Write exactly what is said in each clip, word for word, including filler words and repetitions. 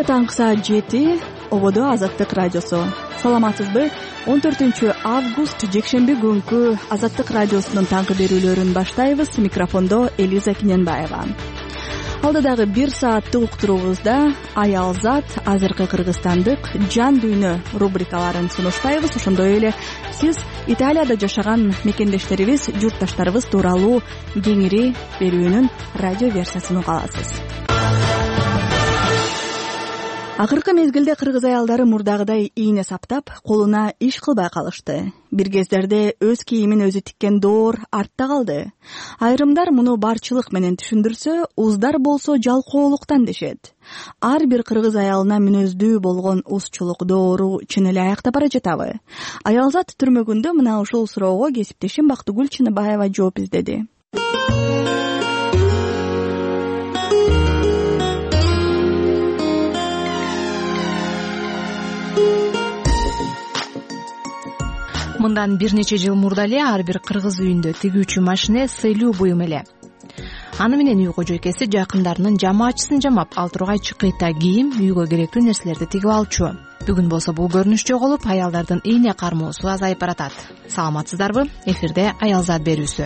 Кечээ таңкы саат жети ободо Азаттык радиосу. Саламатсызбы? он төртүнчү август жекшемби күнкү Азаттык радиосунун таңкы берүүлөрүн баштайбыз. Микрофондо Элиза Киненбаева. Алдыдагы бир сааттык уктуруубузда Аялзат, азыркы кыргызстандык жан дүйнө рубрикаларын сунуштайбыз. Ошондой эле сиз Италияда жашаган мекендештерибиз, журтташтарыбыз тууралуу кеңири берүүнүн радио версиясын уга аласыз. Акыркы мезгилде кыргыз аялдары мурдагыдай ийне саптап, колуна иш кылбай калышты. Бир кездерде өз кийимин өзү тиккен доор артта калды. Айрымдар муну барчылык менен түшүндүрсө, уздар болсо жалкоолуктан дешет. Ар бир кыргыз аялына мүнөздүү болгон узчулук доору чын эле аяктап бара жатабы? Аялзат түрмөгүндө мына ушул суроого кесиптешим Бактыгүл Чыныбаева жооп издеди. Мындан бир нече жыл мурда эле ар бир кыргыз үйүндө тигүүчү машине сыйлуу буюм эле. Аны менен үй кожойкеси жакындарынын жамаачысын жамап, ал тургай чыкыйта кийим, үйгө керектүү нерселерди тигип алчу. Бүгүн болсо бул көрүнүш жоголуп, аялдардын ийне кармоосу азайып баратат. Саламатсыздарбы? Эфирде Аялзат берүүсү.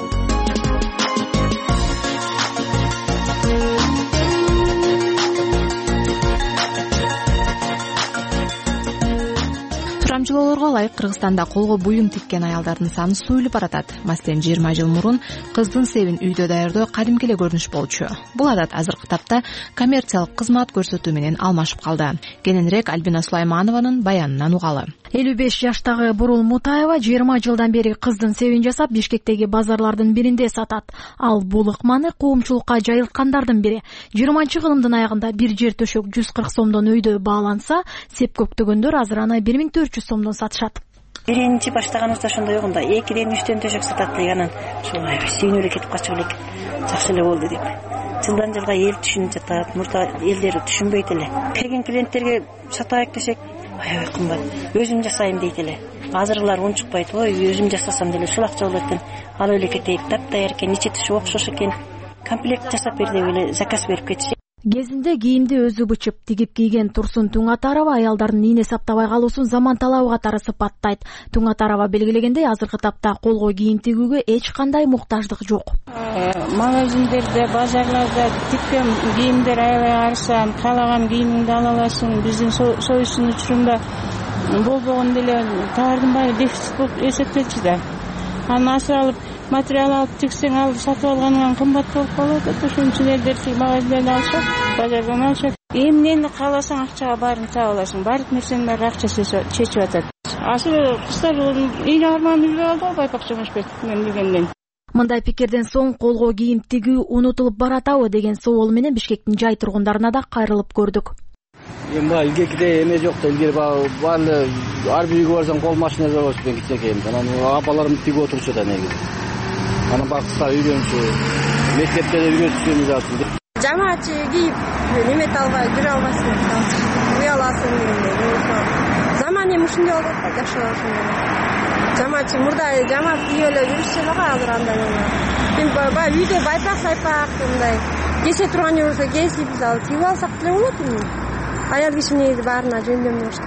Сурамчылоолорго ылайык Кыргызстанда колго буюм тиккен аялдардын саны суюлуп баратат. Маселен, жыйырма жыл мурун кыздын себин үйдө даярдоо кадимки эле көрүнүш болчу. Бул адат азыркы тапта коммерциялык кызмат көрсөтүү менен алмашып калды. Кененирээк Альбина Сулайманованын баянынан угалы. элүү беш жаштагы Бурул Мутаева жыйырма жылдан бери кыздын себин жасап, Бишкектеги базарлардын биринде сатат. Ал бул ыкманы коомчулукка жайылткандардын бири. жыйырманчы кылымдын аягында бир жер төшөк жүз кырк сомдон өйдө бааланса, сеп көктөгөндөр азыр аны бир миң төрт жүз сомдон сатышат. Биринчи баштаганыбызда ошондой болгондо экиден үчтөн төшөк сатат элек, анан ушул сүйүнүп эле кетип калчу элек. Жакшы эле болду деп. Жылдан жылга эл түшүнүп жатат, мурда элдер түшүнбөйт эле. Келген клиенттерге сатайык десек, аябай кымбат. Өзүм жасайм дейт эле. Азырлар унчукпайт, ой, өзүм жасасам деле ушул акча болот экен. Алып эле кетейик, таптайыр экен, нече түшү окшош экен. Комплект жасап бер деп эле заказ берип кетишет. Кезинде кийимди өзү бычып, тигип кийген Турсун Туңатарова аялдардын ийне саптабай калуусун заман талабы катары сыпаттайт. Туңатарова белгилегендей, азыркы тапта колго кийим тигүүгө эч кандай муктаждык жок. Магазиндерде, базарларда тиккен кийимдер аябай арзан, каалаган кийимиңди ала аласың. Биздин союздун учурунда болбогон деле товардын баары дефицит болуп эсептелчү да. Аны асыр алып, материал алып тиксең, алып сатып алгандан кымбат болуп калат. Ошон үчүн элдер магазиндерден алышат, базардан алышат. Эмнени кааласаң акчага баарын таап аласың. Баардык нерсенин баары акча чечип атат. Асыл кыздар ийне арманын билип алды, Байпак Жомошбек мен билгенден. Мындай пикирден соң колго кийим тигүү унутулуп баратабы деген соол менен Бишкектин жай тургундарына да кайрылып көрдүк. Эми баа илгеркидей эме жок да, илгери баа баары ар бир үйгө барсаң кол машинада болчу, мен кичинекейим. Анан апаларым тигип отурчу да негизи. Анан баа кыздар үйрөнчү, мектепте да үйрөтүшүбүз атты. Жамаачы кийип, немете албай жүрө албайсың, уяласың дегендей. Заман эми ушундай болуп атат, жашоо ушундай. Жамаачы мурда жамаат кийип эле жүрүшчү эле го азыр андай эмне. Эми баягы үйдө байпак сайпак мындай кесе турган жер болсо кесип биз алып тигип алсак деле болот эми. Аял киши негизи баарына жөндөм болушту.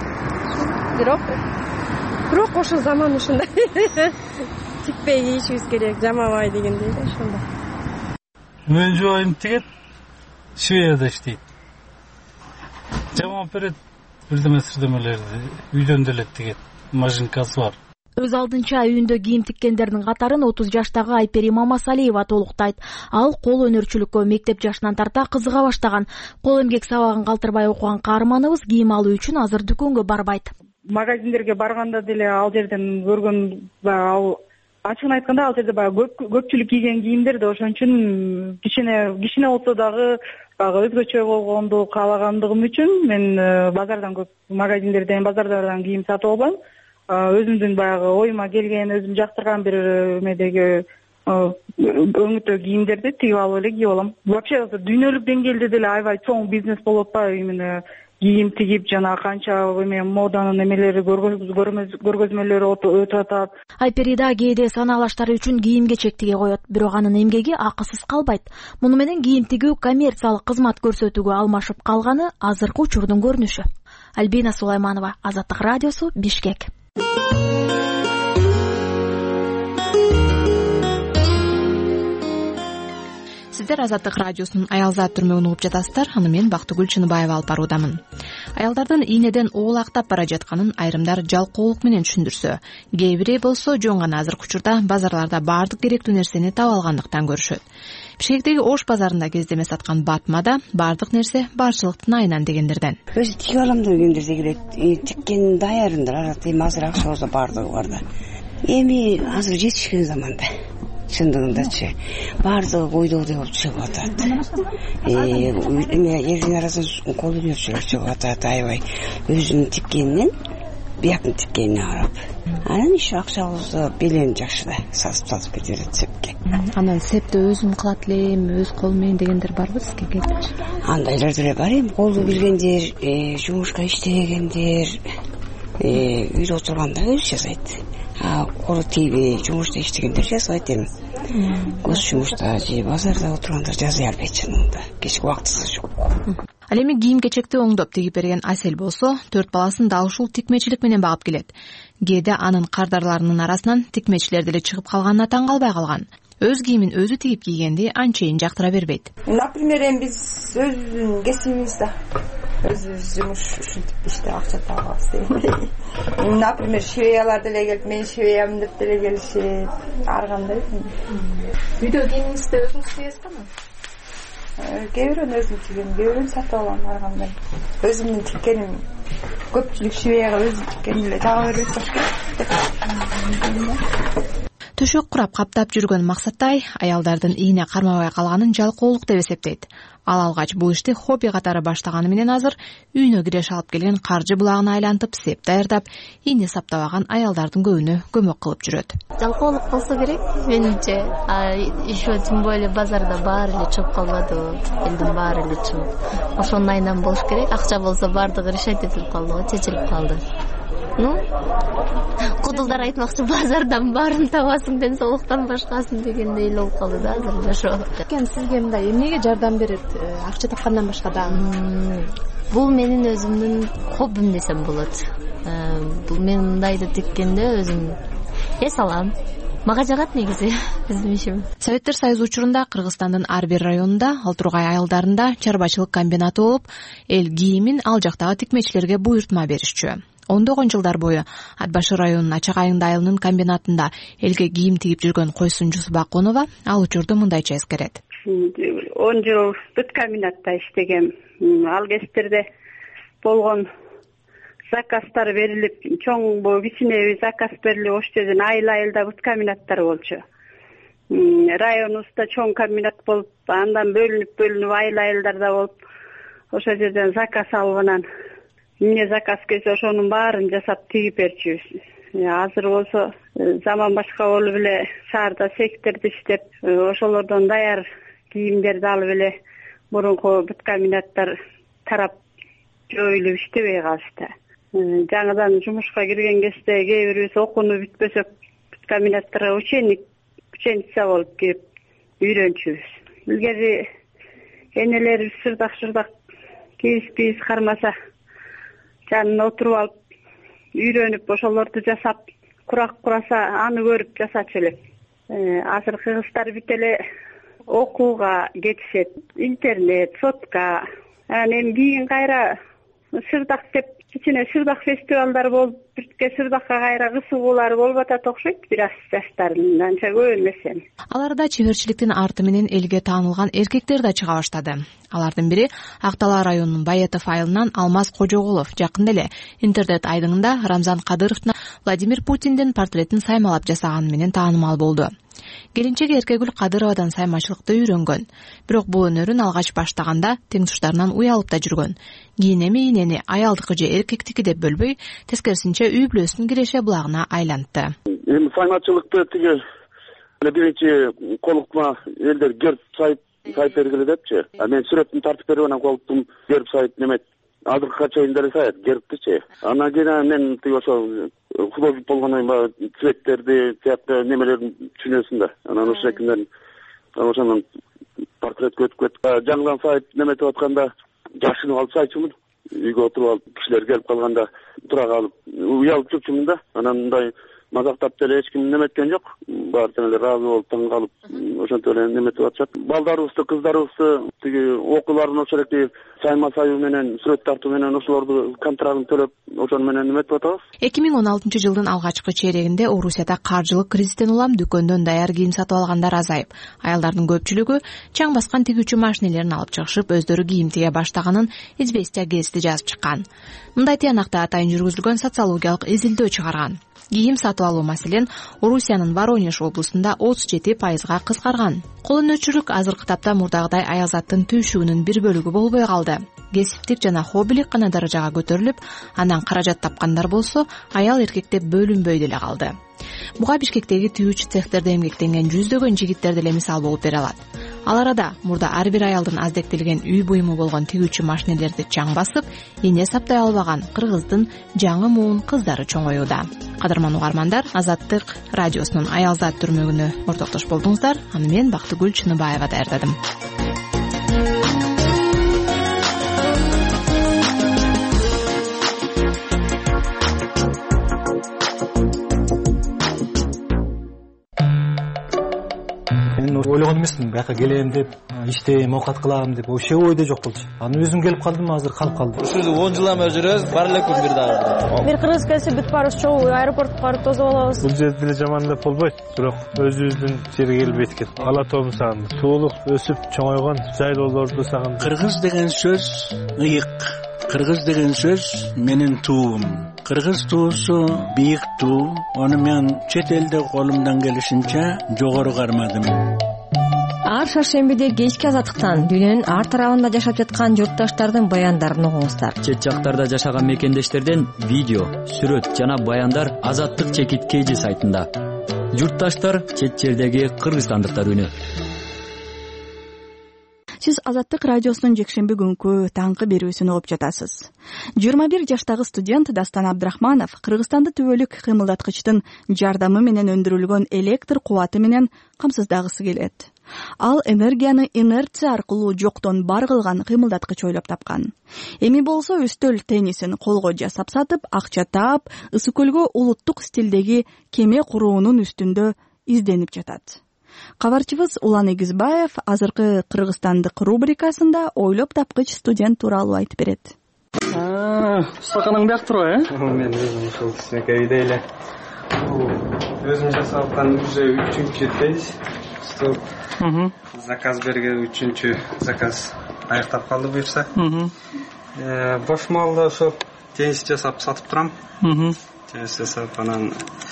Бирок бирок ошол заман ушундай. Тикпей кийишибиз керек, жамабай дегендей да ошондой. Мен жубайым тигет, Шведияда иштейт. Жамап берет, бирдеме-сирдемелерди үйдөн деле тигет. Машинкасы бар. Өз алдынча үйүндө кийим тиккендердин катарын отуз жаштагы Айпери Мамасалиева толуктайт. Ал кол өнөрчүлүккө мектеп жашынан тарта кызыга баштаган. Кол эмгек сабагын калтырбай окуган каарманыбыз кийим алуу үчүн азыр дүкөнгө барбайт. Магазиндерге барганда деле ал жерден көргөн, ал ачыгын айтканда ал жерде баягы көпчүлүк кийген кийимдер да ошон үчүн кичине кичине болсо дагы баягы өзгөчө болгонду каалагандыгым үчүн мен базардан көп магазиндерден, базарлардан кийим сатып албайм. Өзүмдүн баягы оюма келген, өзүм жактырган бир эмедеги өңүтө кийимдерди тигип алып эле кийип алам. Вообще дүйнөлүк деңгээлде деле аябай чоң бизнес болуп атпайбы? Именно кийим тигип жана канча эме моданын эмелери көргөзмөлөрү өтүп атат. Айперида кээде санаалаштары үчүн кийим кечек тиге коет, бирок анын эмгеги акысыз калбайт. Муну менен кийим тигүү коммерциялык кызмат көрсөтүүгө алмашып калганы азыркы учурдун көрүнүшү. Альбина Сулайманова, Азаттык радиосу, Бишкек. Сиздер Азаттык радиосунун Аялзат түрмөгүн угуп жатасыздар. Аны мен Бактыгүл Чыныбаева алып баруудамын. Аялдардын ийнеден оолактап бара жатканын айрымдар жалкоолук менен түшүндүрсө, кээ бири болсо жөн гана азыркы учурда базарларда баардык керектүү нерсени таба алгандыктан көрүшөт. Бишкектеги Ош базарында кездеме саткан Батмада баардык нерсе барчылыктын айынан дегендерден. Өзү тиге алам дегендер келет. Тиккен даярындар арат, эми азыр акча болсо баардыгы бар да. Эми азыр жетишкен заманда. Чындыгындачы баардыгы койдогудай болуп чыгып атат. Эме элдин арасында кол өнөрчүлөр чыгып атат, аябай өзүнүн тиккенинен биякын тиккенине карап. Анан иш акча болсо белени жакшы да сатып сатып кете берет сепке. Анан септи өзүм кылат элем, өз колу менен дегендер барбы сизге келчи? Андайлар деле бар эми, колду билгендер, жумушка иштегендер, үйдө отурганда өзү жасайт. Колу тийбей жумушта иштегендер жасайт эми. Көз жумушта же базарда отурганда жасай албайт чынында. Кечки убактысы жок. Ал эми кийим кечекти оңдоп тигип берген Асель болсо, төрт баласын дал ушул тикмечилик менен багып келет. Кээде анын кардарларынын арасынан тикмечилер деле чыгып калганына таң калбай калган. Өз кийимин өзү тигип кийгенди анчейин жактыра бербейт. Например, эми биз өзүбүздүн кесибибизде өзүбүз жумуш ушинтип иштеп акча табабыз деген. Например, швеялар деле келип, мен швеямын деп деле келишет. Ар кандай. Үйдө кийимиңизди өзүңүз тигесизби? Кээ бирөөнү өзүм тигем, кээ бирөөнү сатып алам, ар кандай. Өзүмдүн тиккеним көпчүлүк швеяга өзү тиккенин эле тага бербейт башка. Төшөк курап каптап жүргөн Максаттай аялдардын ийне кармабай калганын жалкоолук деп эсептейт. Ал алгач бул ишти хобби катары баштаганы менен азыр үйүнө киреш алып келген каржы булагына айлантып, сеп даярдап, ийне саптабаган аялдардын көбүнө көмөк кылып жүрөт. Жалкоолук болсо керек менимче. Еще тем более базарда баары эле чыгып калбады, элдин баары эле чыгып. Ошонун айынан болуш керек. Акча болсо баардыгы решать этилип калды го, чечилип калды. Ну, кудулдар айтмакчы, базардан баарын табасың, ден соолуктан башкасын дегендей болуп калды да азыр жашоо. Экен сизге мындай эмнеге жардам берет? Акча тапкандан башка дагы. Бул менин өзүмдүн хоббим десем болот. Бул мен мындайды тиккенде өзүм эс алам. Мага жагат негизи биздин ишим. Советтер Союзу учурунда Кыргызстандын ар бир районунда Алтургай айылдарында чарбачылык комбинаты болуп, эл кийимин ал жактагы тикмечилерге буйртма беришчү. Ондогон жылдар бою Ат башы районунун Ачак айыңды айылынын комбинатында элге кийим тигип жүргөн Койсунчу Бакунова ал учурду мындайча эскерет. он жыл бүт комбинатта иштегем. Ал кездерде болгон заказдар берилип, чоң бул кичинеби заказ берилип, ош жерден айыл айылда бүт комбинаттар болчу. Районубузда чоң комбинат болуп, андан бөлүнүп бөлүнүп айыл айылдарда болуп, ошол жерден заказ алып анан эмне заказ келсе ошонун баарын жасап тигип берчүбүз. Азыр болсо заман башка болуп эле шаарда секторду иштеп, ошолордон даяр кийимдерди алып эле мурунку бүт комбинаттар тарап жоюлуп иштебей калышты. Жаңыдан жумушка кирген кезде кээ бирибиз окууну бүтпөсөк бүт комбинаттарга ученик, ученица болуп кирип үйрөнчүбүз. Илгери энелерибиз сырдак-сырдак кийиз-кийиз кармаса жанына отуруп алып, үйрөнүп, ошолорду жасап, курак кураса, аны көрүп жасачу элек. Азыркы кыздар бүт эле окууга кетишет. Интернет, сотка. Эми кийин кайра сырдак деп, кичине сырдак фестивалдар болуп, бирке сырдакка кайра кысылуулар болуп атат окшойт бир аз жаштардын, анча көп эмес эми. Аларда чеберчиликтин арты менен элге таанылган эркектер да чыга баштады. Алардын бири Ак Дала районунун Баетов айылынан Алмаз Кожоголов. Жакында эле интернет айдыңында Рамзан Кадыровдун Владимир Путиндин портретін саймалап жасаганы менен таанымал болду. Келинчеги Эркегүл Кадыровадан саймачылыкты үйрөнгөн. Бирок бул өнөрүн алгач баштаганда тең туштарынан уялып да жүргөн. Кийин эми ийнени аялдыкы же эркектики деп бөлбөй, тескерисинче үй бүлөсүнүн киреше булагына айлантты. Эми саймачылыкты тиги биринчи колукма элдер герб сайт сайт бергиле депчи. Мен сүрөтүн тартып берип анан колуктум герб сайт немет азыркыга чейин деле саят кериптичи. Анан кийин мен тиги ошо художник болгондон кийин баягы цветтерди тияктуу немелерди түшүнөсүң да. Анан ошол шекилден ошондон портретке өтүп кеттик. Жаңыдан сайып неметип атканда жашынып алып сайчумун. Үйгө отуруп алып кишилер келип калганда тура калып уялып жүрчүмүн да. Анан мындай мазактап деле эч ким неметкен жок. Баары тең эле ыраазы болуп таң калып ошентип эле неметип атышат. Балдарыбызды, кыздарыбызды тиги окууларын ошол эки сайма саюу менен, сүрөт тартуу менен ошолорду контрагын төлөп ошону менен неметип атабыз. эки миң он алтынчы жылдын алгачкы чейрегинде Орусияда каржылык кризистен улам дүкөндөн даяр кийим сатып алгандар азайып, аялдардын көпчүлүгү чаң баскан тигүүчү машинелерин алып чыгышып, өздөрү кийим тиге баштаганын Известия гезити жазып чыккан. Мындай тыянакта атайын жүргүзүлгөн социологиялык изилдөө чыгарган. Кийим сатып алуу маселен Орусиянын Воронеж облусунда отуз жети пайызга кыскарган. Кол өнөрчүлүк азыркы тапта мурдагыдай аяк заттын түйшүгүнүн бир бөлүгү болбой калды. Кесиптик жана хоббилик гана даражага көтөрүлүп, андан каражат тапкандар болсо аял эркекте бөлүнбөй деле калды. Буга Бишкектеги түйүүчү цехтерде эмгектенген жүздөгөн жигиттер деле мисал болуп бере алат. Ал арада мурда ар бир аялдын аздектелген үй буюму болгон тигүүчү машинелерди чаң басып, эне саптай албаган кыргыздын жаңы муун кыздары чоңоюуда. Кадырман угармандар, Азаттык радиосунун аял зат түрмөгүнө ортоктош болдуңуздар. Аны мен Бактыгүл Чыныбаева даярдадым. Ойлогон эмесмин, бияка келем деп, иштейм, оокат кылам деп, вообще ойдо жок болчу. Аны өзүм келип калдым, азыр калып калды. Ушул он жылдан бери жүрөбүз, бар эле күн бир дагы. Бир кыргыз келсе бүт баарыбыз чогуу аэропортко барып тосуп алабыз. Бул жерде деле жамандап болбойт, бирок өзүбүздүн жерге келбейт экен. Ала тоомун сагынды. Туулук өсүп чоңойгон жайлоолорду сагынды. Кыргыз деген сөз ыйык. Кыргыз деген сөз менин туум. Кыргыз туусу бийик туу. Аны мен чет элде колумдан келишинче жогору кармадым. Ар шаршембиде кечки азаттыктан дүйнөнүн ар тарабында жашап жаткан журтташтардын баяндарын угуңуздар. Чет жактарда жашаган мекендештерден видео, сүрөт жана баяндар Азаттык чекит kg сайтында. Журтташтар чет жердеги кыргызстандыктар үнү. Сиз Азаттык радиосунун жекшемби күнкү таңкы берүүсүн угуп жатасыз. жыйырма бир жаштагы студент Дастан Абдрахманов Кыргызстанды түбөлүк кыймылдаткычтын жардамы менен өндүрүлгөн электр кубаты менен камсыздагысы келет. Ал энергияны инерция аркылуу жоктон бар кылган кыймылдаткыч ойлоп тапкан. Эми болсо үстөл теннисин колго жасап сатып, акча таап, Ысык көлгө улуттук стилдеги кеме куруунун үстүндө изденип жатат. Кабарчыбыз Улан Эгизбаев азыркы Кыргызстандык рубрикасында ойлоп тапкыч студент тууралуу айтып берет. Стаканың бияк турбайбы, э? Мен өзүм ушул кичинекей үйдө эле. Өзүм жасап аткан уже үчүнчү теннис стол. Заказ берген үчүнчү заказ аяктап калды буюрса. Бош маалда ошо теннис жасап сатып турам. Теннис жасап анан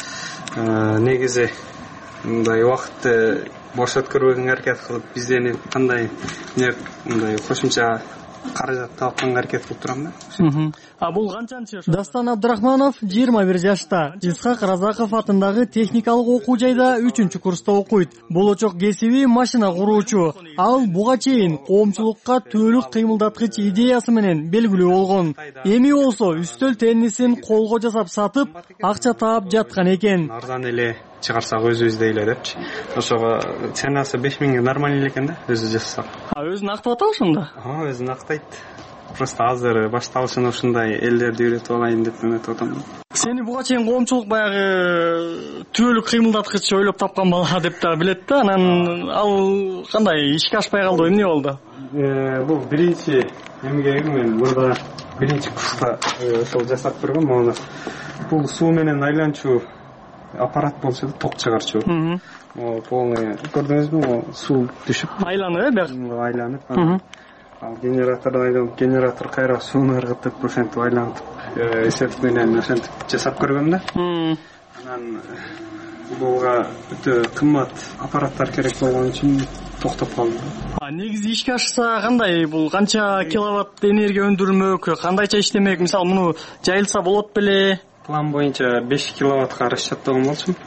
негизи мындай убакытты бош өткөрбөгөнгө аракет кылып, бизден кандай мындай кошумча каражат тапканга аракет кылып турам да. А бул канчанчы? Дастан Абдрахманов жыйырма бир жашта. Исхак Разаков атындагы техникалык окуу жайда үчүнчү курста окуйт. Болочок кесиби машина куруучу. Ал буга чейин коомчулукка түбөлүк кыймылдаткыч идеясы менен белгилүү болгон. Эми болсо үстөл теннисин колго жасап сатып, акча таап жаткан экен. Арзан эле чыгарсак өзүбүз дейле депчи. Ошого ценасы беш миңге нормально эле экен да, өзү жасасак. А өзүн актап атабы ошондо? Ага, өзүн актайт. Просто азыр башталышын ушундай элдерди үйрөтүп алайын деп эметип атам. Сени буга чейин коомчулук баягы түбөлүк кыймылдаткыч ойлоп тапкан бала деп да билет да, анан ал кандай ишке ашпай калды, эмне болду? Бул биринчи эмгегим, мен мурда биринчи курста ошол жасап көргөм. Мону бул суу менен айланчу аппарат болчу, ток чыгарчу. О, полный көрдүңүзбү? Суу түшүп айланып, бияк айланып. Ал генераторду айдап, генератор кайра сууну ыргытып, ошентип айлантып, эсеп менен ошентип жасап көргөм да. Анан буга өтө кымбат аппараттар керек болгон үчүн токтоп калдым. А негизи ишке ашса кандай? Бул канча киловатт энергия өндүрмөк, кандайча иштемек? Мисалы, муну жайылса болот беле? План боюнча беш киловаттка расчеттогон болчумун.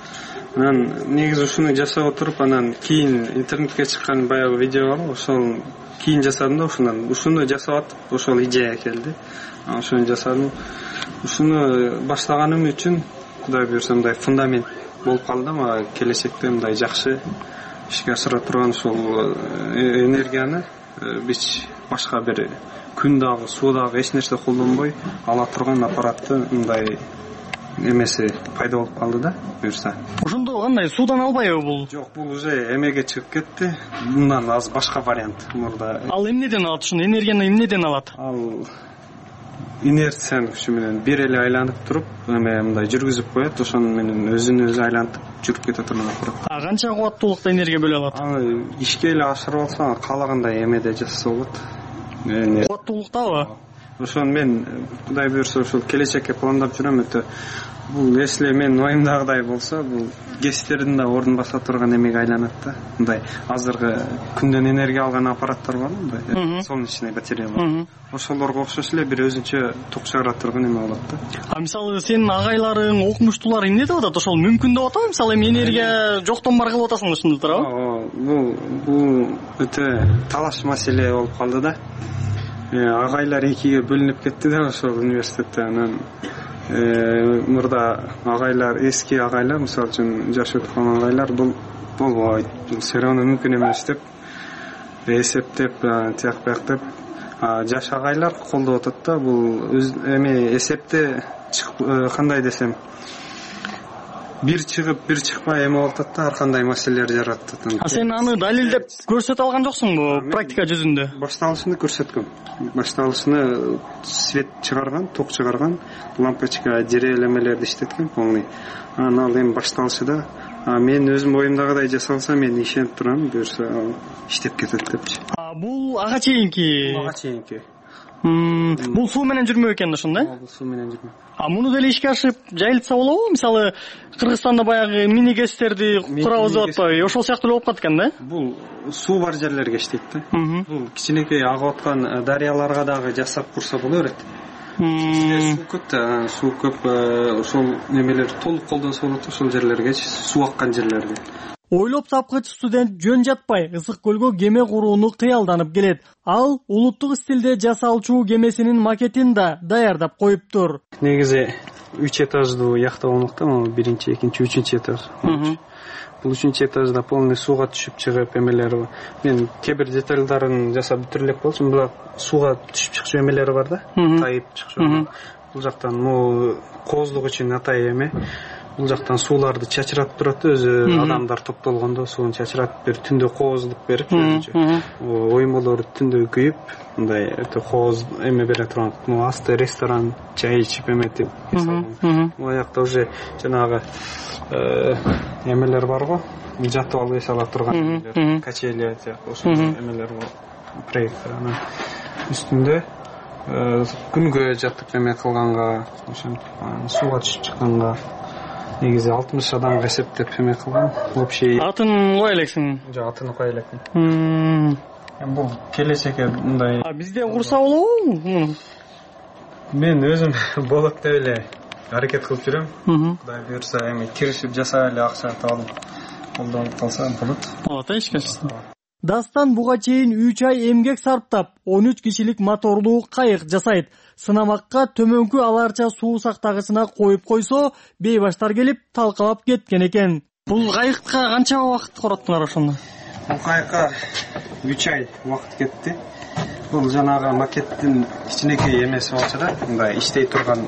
анан негизи ушуну жасап отуруп анан кийин интернетке чыккан баягы видео бар, ошол кийин жасадым да ушундан. Ушуну жасап атып ошол идея келди. Ошону жасадым. Ушуну баштаганым үчүн Кудай буйрса мындай фундамент болуп калды мага келечекте мындай жакшы ишке ашыра турган ушул энергияны биз башка бир күн дагы, суу дагы эч нерсе колдонбой ала турган аппаратты мындай эмеси пайда болуп калды да буйрса. Ошондо кандай суудан албайбы бул? Жок, бул уже эмеге чыгып кетти. Мындан аз башка вариант. Мурда Ал эмнеден алат ушуну? Энергияны эмнеден алат? Ал инерциянын күчү менен бир эле айланып туруп, эме мындай жүргүзүп коет, ошонун менен өзүн өзү айлантып жүрүп кете турган аппарат. А канча кубаттуулукта энергия бөлө алат? Аны ишке эле ашырып алса, каалагандай эмеде жасаса болот. Кубаттуулуктабы? Ошон мен Кудай буйрса ошол келечекке пландап жүрөм. Өтө бул если мен оюмдагыдай болсо, бул гэстердин да ордун баса турган эмеге айланат да. Мындай азыркы күндөн энергия алган аппараттар бар, мындай солнечный батарея бар. Ошолорго окшош эле бир өзүнчө ток чыгара турган эме болот да. А мисалы сенин агайларың, окумуштуулар эмне деп атат? Ошол мүмкүн деп атабы? Мисалы эми энергия жоктон бар кылып атасың ушуну туурабы? Бул бул өтө талаш маселе болуп калды да. Агайлар экиге бөлүнүп кетти да ошол университетте. Анан мурда агайлар, эски агайлар, мисалы үчүн жаш өтүп калган агайлар бул болбойт, бул все равно мүмкүн эмес деп эсептеп, тияк бияк деп жаш агайлар колдоп атат да. Бул эми эсепте кандай десем, бир чыгып, бир чыкпай эме болуп атат да, ар кандай маселелер жаратат. А сен аны далилдеп көрсөтө алган жоксуңбу практика жүзүндө? Башталышында көрсөткөм. Башталышында свет чыгарган, ток чыгарган, лампочка, дерелемелерди иштеткем полный. Анан ал эми башталышында мен өзүм оюмдагыдай жасалса мен ишенип турам, буюрса иштеп кетет депчи. А бул ага чейинки? Ага чейинки. Бул суу менен жүрмөк экен ошондо, э? Бул суу менен жүрмөк. А муну деле ишке ашырып жайылтса болобу? Мисалы Кыргызстанда баягы мини гэстерди курабыз деп атпайбы? Ошол сыяктуу болуп калат экен да? Бул суу бар жерлерге иштейт да. Бул кичинекей агып аткан дарыяларга дагы жасап курса боло берет. Суу көп да, суу көп, ошол немелер толук колдонсо болот ошол жерлерге, суу аккан жерлерге. Ойлоп тапкыч студент жөн жатпай Ысык көлгө кеме курууну кыялданып келет. Ал улуттук стилде жасалчу кемесинин макетин да даярдап коюптур. Негизи үч этаждуу яхта болмок да, могу биринчи, экинчи, үчүнчү этаж. Бул үчүнчү этажда полный сууга түшүп чыгып эмелери бар. Мен кээ бир детальдарын жасап бүтүрүп элек болчумун, бирок сууга түшүп чыкчу эмелери бар да, тайып чыкчу. Бул жактан могу кооздук үчүн атай эме. Бул жактан сууларды чачыратып турат, өзү адамдар топтолгондо суун чачыратып берип, түндө кооздук берип, оюмолор түндө күйүп, мындай өтө кооз эме бере турган, асты ресторан, чай ичип эметип. Бул жакта уже жанагы эмелер бар го, жатып алып эс ала турган качели ошол эмелер бар, проекттер. Анан үстүндө күнгө жатып эме кылганга, ошентип сууга түшүп чыкканга негизи алтымыш адамга эсептеп эме кылган. Общий атын кое элексиң? Жок, атын кое элекмин. Бул келечекке мындай. А бизде курса болобу? Мен өзүм болот деп эле аракет кылып жүрөм. Кудай буйрса эми киришип жасап эле акча табып колдонуп калса болот. Болот, эчке. Дастан буга чейин үч ай эмгек сарптап, он үч кишилик моторлуу кайык жасайт. Сынамакка төмөнкү аларча суу сактагычына коюп койсо, бейбаштар келип талкалап кеткен экен. Бул кайыкка канча убакыт короттуңар ошондо? Бул кайыкка үч ай убакыт кетти. Бул жанагы макеттин кичинекей эмеси болчу да, мындай иштей турган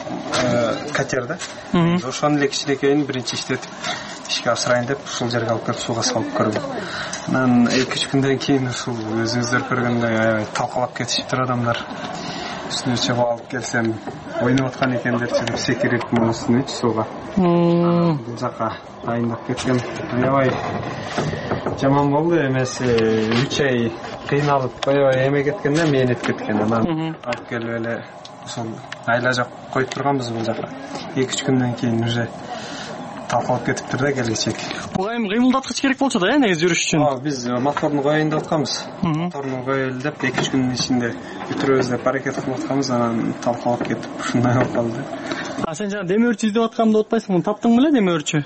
катер да. Ошонун эле кичинекейин биринчи иштетип ишке ашырайын деп ушул жерге алып келип сууга салып көрдүм. Анан эки үч күндөн кийин ушул өзүңүздөр көргөндөй аябай талкалап кетишиптир адамдар. Үстүнө чыгып алып келсем, ойноп аткан экендерчи деп секирип мунун үстүнө сууга. Бул жака дайындап кеткем. Аябай жаман болду эмеси, үч ай кыйналып аябай эме кеткен да, мээнет кеткен. Анан алып келип эле ошол айла жок коюп турганбыз бул жака. эки үч күндөн кийин уже талкалап кетиптир да келечек. Буга эми кыймылдаткыч керек болчу да, э, негизи жүрүш үчүн. Биз моторну коеюн деп атканбыз. Моторну коелу деп эки үч күндүн ичинде бүтүрөбүз деп аракет кылып атканбыз, анан талкалап кетип ушундай болуп калды. А сен жана демөөрчү издеп аткам деп атпайсың, муну таптың беле демөөрчү?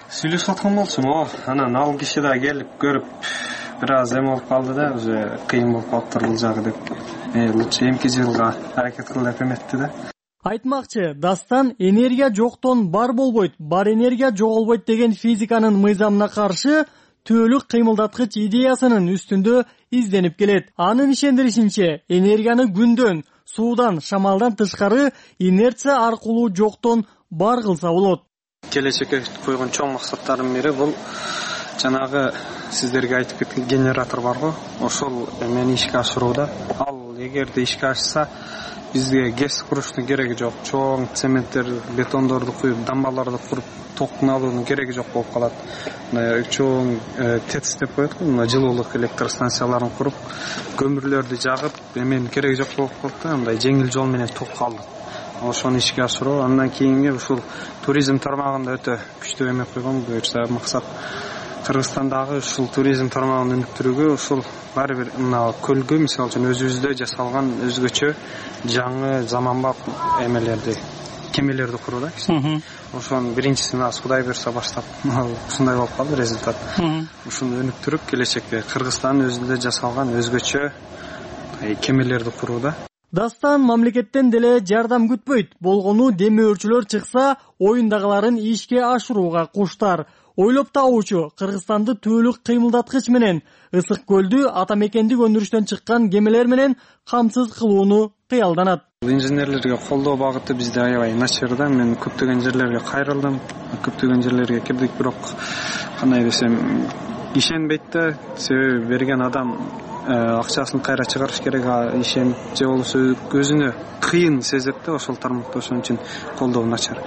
сүйлөшүп аткан болчумун. Ооба, анан ал киши да келип көрүп бир аз эме болуп калды да, уже кыйын болуп калыптыр бул жагы деп. Э, лучше эмки жылга аракет кыл деп эметти да. Айтмакчы, Дастан энергия жоктон бар болбойт, бар энергия жоголбойт деген физиканын мыйзамына каршы түөлүк кыймылдаткыч идеясынын үстүндө изденип келет. Анын ишендиришинче, энергияны күндөн, суудан, шамалдан тышкары инерция аркылуу жоктон бар кылса болот. Келечекке койгон чоң максаттардын бири бул жанагы сиздерге айтып кеткен генератор барго, ошол эмени ишке ашырууда. Ал эгерде ишке ашса, бизге ГЭС куруштун кереги жок. Чоң цементтер, бетондорду куюп, дамбаларды куруп, токтун алуунун кереги жок болуп калат. Мына чоң ТЭЦ деп коет го, мына жылуулук электростанцияларын куруп, көмүрлөрдү жагып, эменин кереги жок болуп калат да, мындай жеңил жол менен ток алды. Ошону ишке ашыруу, андан кийинги ушул туризм тармагында өтө күчтүү эме койгон буюрса максат. Кыргызстандагы ушул туризм тармагын өнүктүрүүгө, ушул баары бир мына көлгө мисалы үчүн өзүбүздө жасалган өзгөчө жаңы заманбап эмелерди, кемелерди куруу да. Ошонун биринчисин аз Кудай буйрса баштап, ушундай болуп калды результат. Ушуну өнүктүрүп келечекте Кыргызстандын өзүндө жасалган өзгөчө кемелерди куруу да. Дастан мамлекеттен деле жардам күтпөйт. Болгону демөөрчүлөр чыкса, оюндагыларын ишке ашырууга куштар. Ойлоп табуучу Кыргызстанды түөлүк кыймылдаткыч менен ысык көлдү ата мекендик өндүрүштөн чыккан кемелер менен камсыз кылууну кыялданат. Инженерлерге колдоо багыты бизде аябай начар да. Мен көптөгөн жерлерге кайрылдым, көптөгөн жерлерге кирдик, бирок кандай десем, ишенбейт да. Себеби берген адам акчасын кайра чыгарыш керек, ишенип же болбосо өзүнө кыйын сезет да ошол тармакта, ошон үчүн колдоо начар.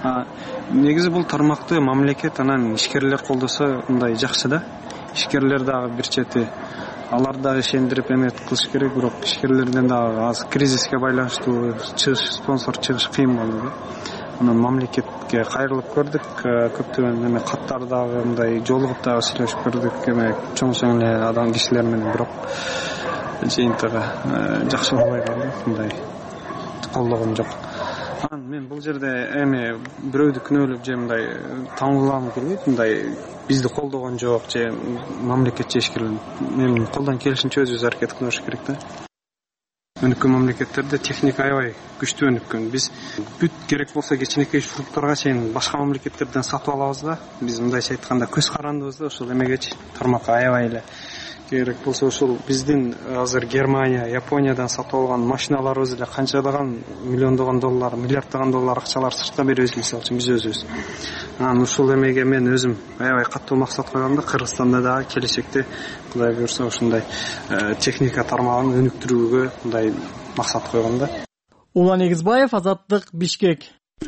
Негизи бул тармакты мамлекет анан ишкерлер колдосо мындай жакшы да. Ишкерлер дагы бир чети алар дагы ишендирип эме кылыш керек, бирок ишкерлерден дагы аз кризиске байланыштуу чыгыш, спонсор чыгыш кыйын болду да. Анан мамлекетке кайрылып көрдүк, көптөгөн эме каттар дагы мындай жолугуп дагы сүйлөшүп көрдүк, эме чоң чоң эле адам кишилер менен, бирок жыйынтыгы жакшы болбой калды, мындай колдогон жок. Анан мен бул жерде эме бирөөдү күнөөлөп же мындай таңгылагым келбейт, мындай бизди колдогон жок же мамлекет же ишкерлер. Мен колдон келишинче өзүбүз аракет кылыш керек да. Өнүккөн мамлекеттерде техника аябай күчтүү өнүккөн. Биз бүт керек болсо кичинекей шуруптарга чейин башка мамлекеттерден сатып алабыз да. Биз мындайча айтканда көз карандыбыз да ошол эмегечи, тармакка аябай эле. Керек болсо ошол биздин азыр Германия, Япониядан сатып алган машиналарыбыз эле канчалаган миллиондогон доллар, миллиарддаган доллар акчалар сыртка беребиз мисалы үчүн биз өзүбүз. Анан ушул эмеге мен өзүм аябай каттуу максат койгомда, Кыргызстанда дагы келечекте Кудай буйрса ушундай техника тармагын өнүктүрүүгө мындай максат койгомда. Улан Эгизбаев, Азаттык, Бишкек.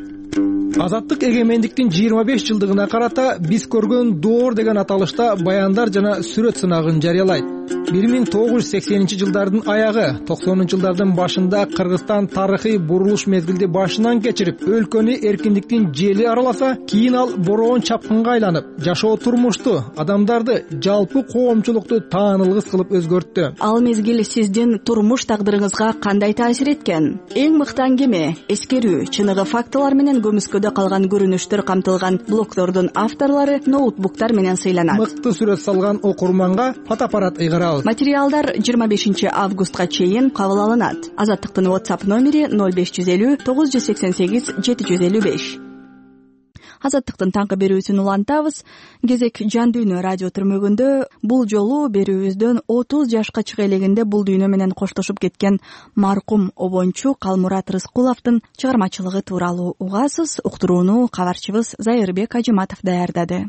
Азаттык эгемендиктин жыйырма беш жылдыгына карата биз көргөн доор деген аталышта баяндар жана сүрөт сынагын жарыялайт. бир миң тогуз жүз сексенинчи жылдардын аягы, токсонунчу жылдардын башында Кыргызстан тарыхый бурулуш мезгилди башынан кечирип, өлкөнү эркиндиктин жели араласа, кийин ал бороон чапкынга айланып, жашоо турмушту, адамдарды, жалпы коомчулукту таанылгыс кылып өзгөрттү. Ал мезгил сиздин турмуш тагдырыңызга кандай таасир эткен? Эң мыкты аңгеме, эскерүү, чыныгы фактылар менен көмүскөдө калган көрүнүштөр камтылган блогдордун авторлору ноутбуктар менен сыйланат. Мыкты сүрөт салган окурманга фотоаппарат ыйгарабыз. Материалдар жыйырма бешинчи августка чейин кабыл алынат. Азаттыктын WhatsApp номери ноль беш жүз элүү тогуз жүз сексен сегиз жети жүз элүү беш. Азаттыктын таңкы берүүсүн улантабыз. Кезек жан дүйнө радио түрмөгүндө бул жолу берүүбүздөн отуз жашка чыга элегинде бул дүйнө менен коштошуп кеткен маркум обончу Калмурат Рыскуловдун чыгармачылыгы тууралуу угасыз. Уктурууну кабарчыбыз Зайырбек Ажыматов даярдады.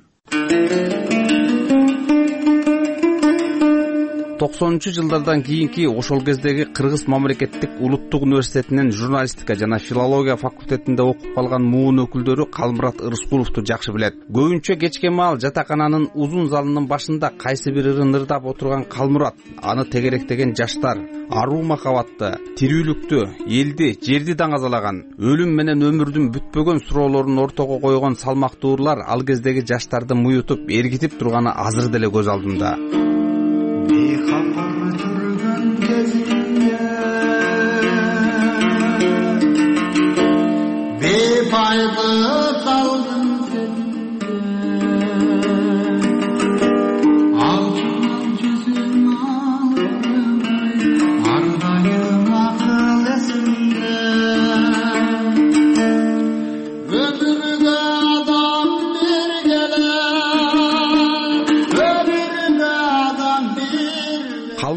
токсонунчу жылдардан кийинки ошол кездеги Кыргыз мамлекеттик улуттук университетинин журналистика жана филология факультетинде окуп калган муун өкүлдөрү Калмурат Рыскуловду жакшы билет. Көбүнчө кечке маал жатакананын узун залынын башында кайсы бир ырын ырдап отурган Калмурат, аны тегеректеген жаштар, аруу махабатты, тирүүлүктү, элди, жерди даңазалаган, өлүм менен өмүрдүн бүтпөгөн суроолорун ортого койгон салмактуу ырлар ал кездеги жаштарды муютуп, эргитип турганы азыр деле көз алдымда. Бейхабар жүргөн кезимде бейпайды калдым сенде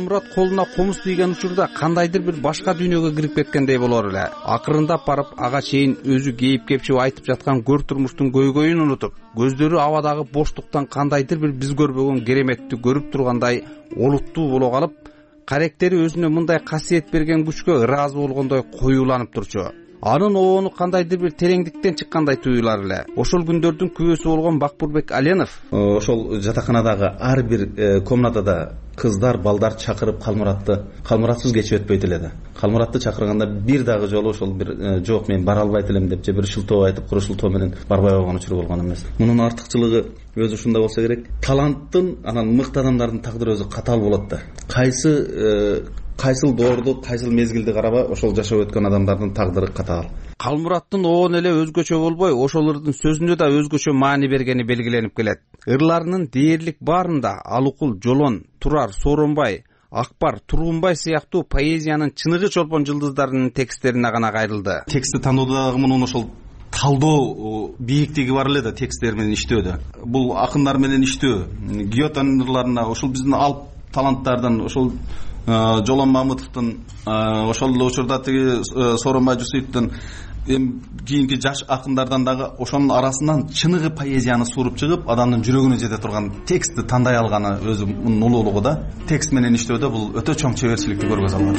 Калмурат колуна комуз тийген учурда кандайдыр бир башка дүйнөгө кирип кеткендей болор эле. Акырындап барып ага чейин өзү кейип кепчип айтып жаткан көр турмуштун көйгөйүн унутуп, көздөрү абадагы боштуктан кандайдыр бир биз көрбөгөн кереметти көрүп тургандай олуттуу боло калып, каректери өзүнө мындай касиет берген күчкө ыраазы болгондой коюуланып турчу. Анын обону кандайдыр бир тереңдиктен чыккандай туюлар эле. Ошол күндөрдүн күбөсү болгон Бакбурбек Аленов ошол жатаканадагы ар бир комнатада кыздар, балдар чакырып Калмуратты Калмуратсыз кечип өтпөйт эле да. Калмуратты чакырганда бир дагы жолу ошол бир жок мен бара албайт элем деп же бир шылтоо айтып, куру шылтоо менен барбай койгон учуру болгон эмес. Мунун артыкчылыгы өзү ушундай болсо керек. Таланттын, анан мыкты адамдардын тагдыры өзү катаал болот да. Кайсы кайсыл доорду, кайсыл мезгилди карабай ошол жашап өткөн адамдардын тагдыры катаал. Калмураттын обон эле өзгөчө болбой, ошолордун сөзүнө да өзгөчө маани бергени белгиленип келет. Ырларынын дээрлик баарында Алыкул, Жолон, Турар, Сооронбай, Акбар, Тургунбай сыяктуу поэзиянын чыныгы чолпон жылдыздарынын тексттерине гана кайрылды. Текстти тандоодагы мунун ошол талдоо бийиктиги бар эле да тексттер менен иштөөдө. Бул акындар менен иштөө, Гётенин ырларына ошол биздин алп таланттардан ошол Жолон Мамытовдун, ошол эле учурда тиги Сооронбай Жусуповдун эми кийинки жаш акындардан дагы ошонун арасынан чыныгы поэзияны сууруп чыгып, адамдын жүрөгүнө жете турган текстти тандай алганы өзү мунун улуулугу да. Текст менен иштөөдө бул өтө чоң чеберчиликти көргөзө алат.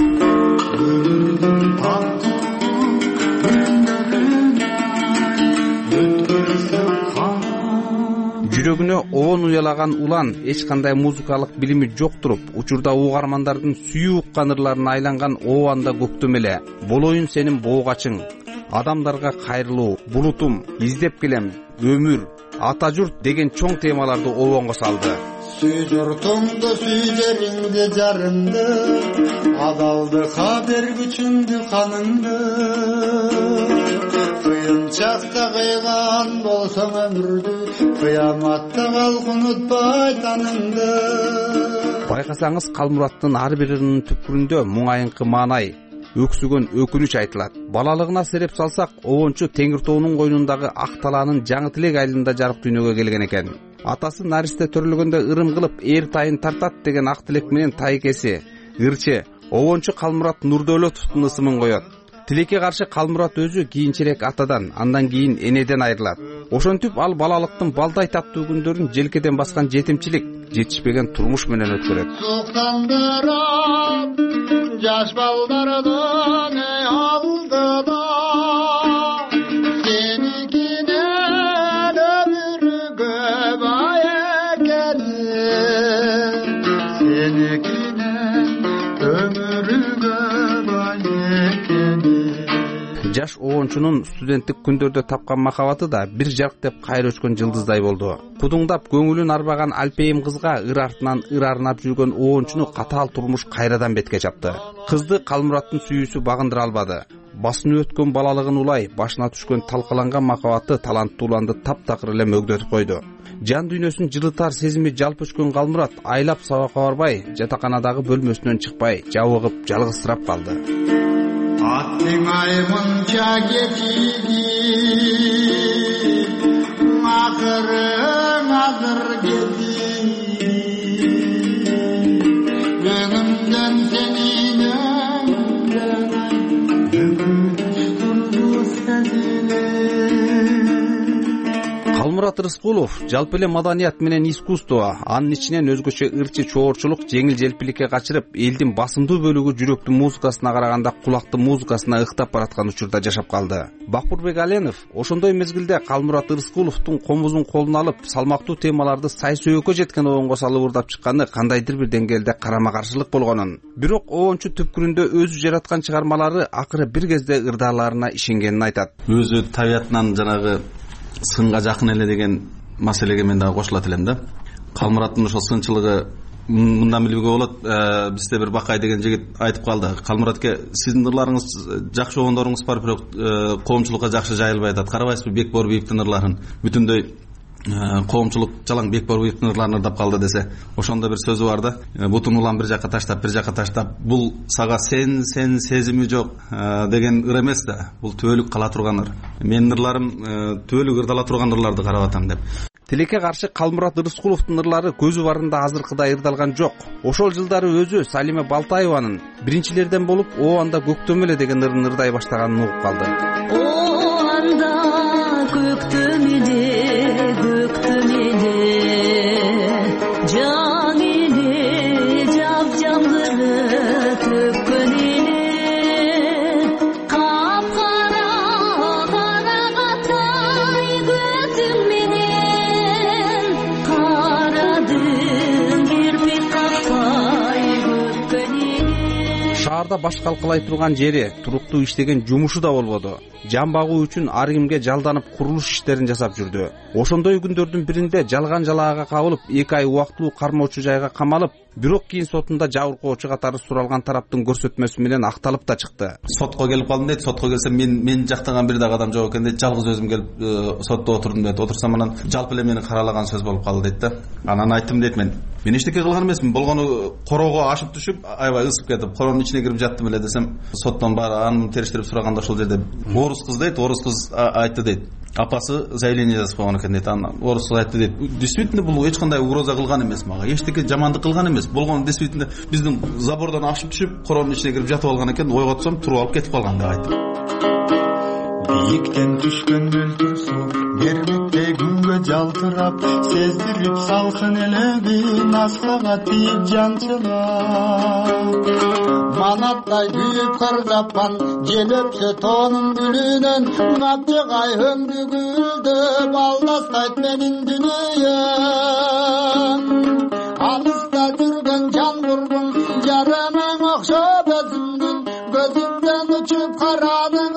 Жүрөгүнө обон уялаган улан эч кандай музыкалык билими жок туруп, учурда угармандардын сүйүү уккан ырларына айланган Оанда көктөм эле, болоюн сенин боогачың, адамдарга кайрылуу, булутум, издеп келем, өмүр, ата журт деген чоң темаларды обонго салды. Сүй журтуңду, сүй жериңди, жарыңды, адалдыкка бергүчүңдү, каныңды. Кыйын чакта кыйган болсоң өмүрдү, кыяматта калк унутпай таныңды. Байкасаңыз, Калмураттын ар бир ырынын түпкүрүндө муңайыңкы маанай, өксүгөн өкүнүч айтылат. Балалыгына сереп салсак, обончу Теңир тоонун койнундагы ак талаанын жаңы тилек айылында жарык дүйнөгө келген экен. Атасы наристе төрөлгөндө ырым кылып эр тайын тартат деген ак тилек менен тайкеси, ырчы, обончу Калмурат Нурдөөлөтовдун ысымын коет. Тилекке каршы Калмурат өзү кийинчерээк атадан, андан кийин энеден айрылат. Ошентип ал балалыктын балдай таттуу күндөрүн желкеден баскан жетимчилик, жетишпеген турмуш менен өткөрөт. Суктандырат жаш балдардын алдыда, сеникинен өмүргө бай экени, сеникинен өмүргө бай экени. Жаш обончунун студенттик күндөрдө тапкан махабаты да бир жарк деп кайра өчкөн жылдыздай болду. Кудуңдап көңүлүн арбаган алпейим кызга ыр артынан ыр арнап жүргөн обончуну катаал турмуш кайрадан бетке чапты. Кызды Калмураттын сүйүүсү багындыра албады. Басынып өткөн балалыгын улай, башына түшкөн талкаланган махабаты таланттуу уланды таптакыр эле мөгдөтүп койду. Жан дүйнөсүн жылытар сезими жалп өчкөн Калмурат айлап сабакка барбай, жатаканадагы бөлмөсүнөн чыкпай, жабыгып жалгызсырап калды. Аттың аймынча кетиги, акырың азыр кетиги, өңүмдөн сенин өңүмдөн турду сезиле. Калмурат Рыскулов жалпы эле маданият менен искусство, анын ичинен өзгөчө ырчы чоорчулук, жеңил желпиликке качырып, элдин басымдуу бөлүгү жүрөктүн музыкасына караганда кулактын музыкасына ыктап бараткан учурда жашап калды. Бакбурбек Аленов ошондой мезгилде Калмурат Рыскуловдун комузун колуна алып, салмактуу темаларды сай сөйөккө жеткен обонго салып ырдап чыкканы кандайдыр бир деңгээлде карама каршылык болгонун, бирок обончу түпкүрүндө өзү жараткан чыгармалары акыры бир кезде ырдааларына ишенгенин айтат. Өзү табиятынан жанагы сынга жакын эле деген маселеге мен дагы кошулат элем да. Калмураттын ошол сынчылыгы мындан билүүгө болот. Бизде бир Бакай деген жигит айтып калды. Калмуратке сиздин ырларыңыз жакшы обондоруңуз бар, бирок коомчулукка жакшы жайылбай атат. Карабайсызбы Бекбор Бийиктин ырларын бүтүндөй коомчулук жалаң бекбол буйуктун ырларын ырдап калды десе, ошондо бир сөзү бар да, бутун улам бир жака таштап бир жака таштап, бул сага сен сен сезими жок деген ыр эмес да, бул түбөлүк кала турган ыр. Менин ырларым түбөлүк ырдала турган ырларды карап атам деп. Тилекке каршы Калмурат Рыскуловдун ырлары көзү барында азыркыдай ырдалган жок. Ошол жылдары өзү Салима Балтаеванын биринчилерден болуп "О анда көктөм эле" деген ырын ырдай баштаганын угуп калды. О анда көктөм эле, көктөм эле, жан эле, жап жамгыры төккөн эле, капкара карагатай көзүң менен, карадың кирпик какпай көккөн эле. Шаарда баш калкалай турган жери, туруктуу иштеген жумушу да болбоду. Жан багуу үчүн ар кимге жалданып курулуш иштерин жасап жүрдү. Ошондой күндөрдүн биринде жалган жалаага кабылып, эки ай убактылуу кармоочу жайга камалып, бирок кийин сотунда жабыркоочу катары суралган тараптын көрсөтмөсү менен акталып да чыкты. Сотко келип калдым дейт. Сотко келсем мен мен жактаган бир дагы адам жок экен дейт. Жалгыз өзүм келип сотто отурдум дейт. Отурсам анан жалпы эле мени каралаган сөз болуп калды дейт да. Анан айттым дейт мен. Мен эчтеке кылган эмесмин. Болгону короого ашып түшүп, аябай ысып кетип, коронун ичине кирип жаттым эле десем, соттон бар анын териштирип сураганда ошол жерде орус кыз дейт, орус кыз айтты дейт. Апасы заявление жазып койгон экен дейт. Анан орус кыз айтты дейт. Действительно бул эч кандай угроза кылган эмес мага. Эчтеке жамандык кылган эмес. Болгону действительно биздин забордон ашып түшүп, коронун ичине кирип жатып алган экен. Ойготсом туруп алып кетип калган деп айтты. Бийиктен түшкөн мөлтүр суу бербекте күнгө жалтырап, сездирип салкын элеби наскага тийип жанчылап. Манаттай күйүп кыр жапкан жел өпсө тоонун гүлүнөн, Абдыгай өмүрү гүлдөп алдастайт менин дүнүйөм. Алыста жүргөн жан курбум жаранаң окшоп өзүңдүн, көзүңдөн учуп карадың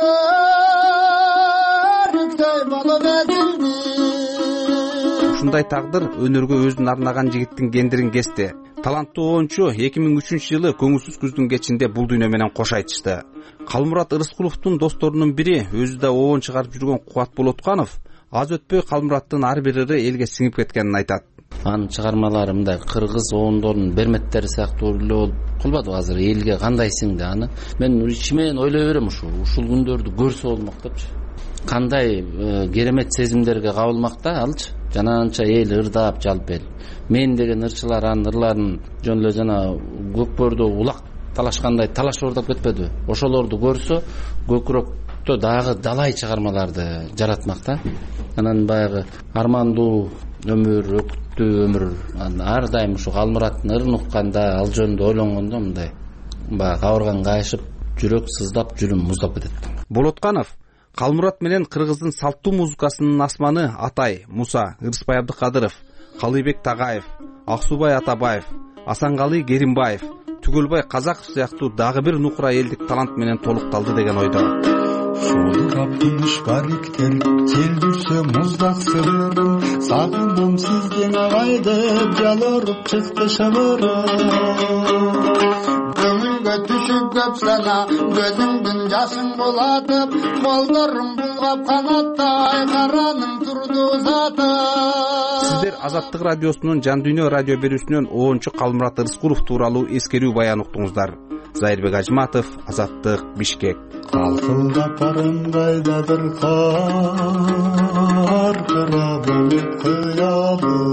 Ушундай тагдыр өнөргө өзүн арнаган жигиттин кендирин кести. Таланттуу оончу эки миң үчүнчү жылы көңүлсүз күздүн кечинде бул дүйнө менен кош айтышты. Калмурат Рыскуловдун досторунун бири, өзү да оон чыгарып жүргөн Кубат Болотканов, аз өтпөй Калмураттын ар бир ыры элге сиңип кеткенин айтат. Анын чыгармалары мындай кыргыз оондордун берметтери сыяктуу эле болуп калбады азыр элге кандай сиңди аны. Мен ичимен ойлой берем, ушул ушул күндөрдү көрсө болмок депчи. Кандай керемет сезимдерге кабылмак да алчы. Жана анча эл ырдап жалп эл. Мен деген ырчылар анын ырларын жөн эле жана көкбөрдө улак талашкандай талаш ордоп кетпеди. Ошолорду көрсө көкүрөктө дагы далай чыгармаларды жаратмак да. Анан баягы армандуу өмүр, өкүттүү өмүр, ар дайым ушу Калмураттын ырын укканда, ал жөнүндө ойлонгондо мындай баягы кабырган кайышып, жүрөк сыздап, жүлүм муздап кетет. Болотканов Калмурат менен кыргыздын салттуу музыкасынын асманы Атай, Муса, Ырысбай Абдыкадыров, Калыйбек Тагаев, Аксубай Атабаев, Асанкалы Керимбаев, Түгөлбай Казаков сыяктуу дагы бир нукура элдик талант менен толукталды деген ойдо. Шодурап күмүш бариктер, жел жүрсө муздак сырырым, сагынам сизден агай деп жалоруп чыкты шыбырым. Көңүлгө түшүп көп сана, көзүңдүн жашын булатып, колдорум булгап канаттай, караның турду узатып. Сиздер Азаттык радиосунун Жан дүйнө радио берүүсүнөн оончу Калмурат Рыскулов тууралуу эскерүү баян уктуңуздар. Зайырбек Ажматов, Азаттык, Бишкек. Калкылдап барымдайдадыр кар, кырап үмүт кыялы.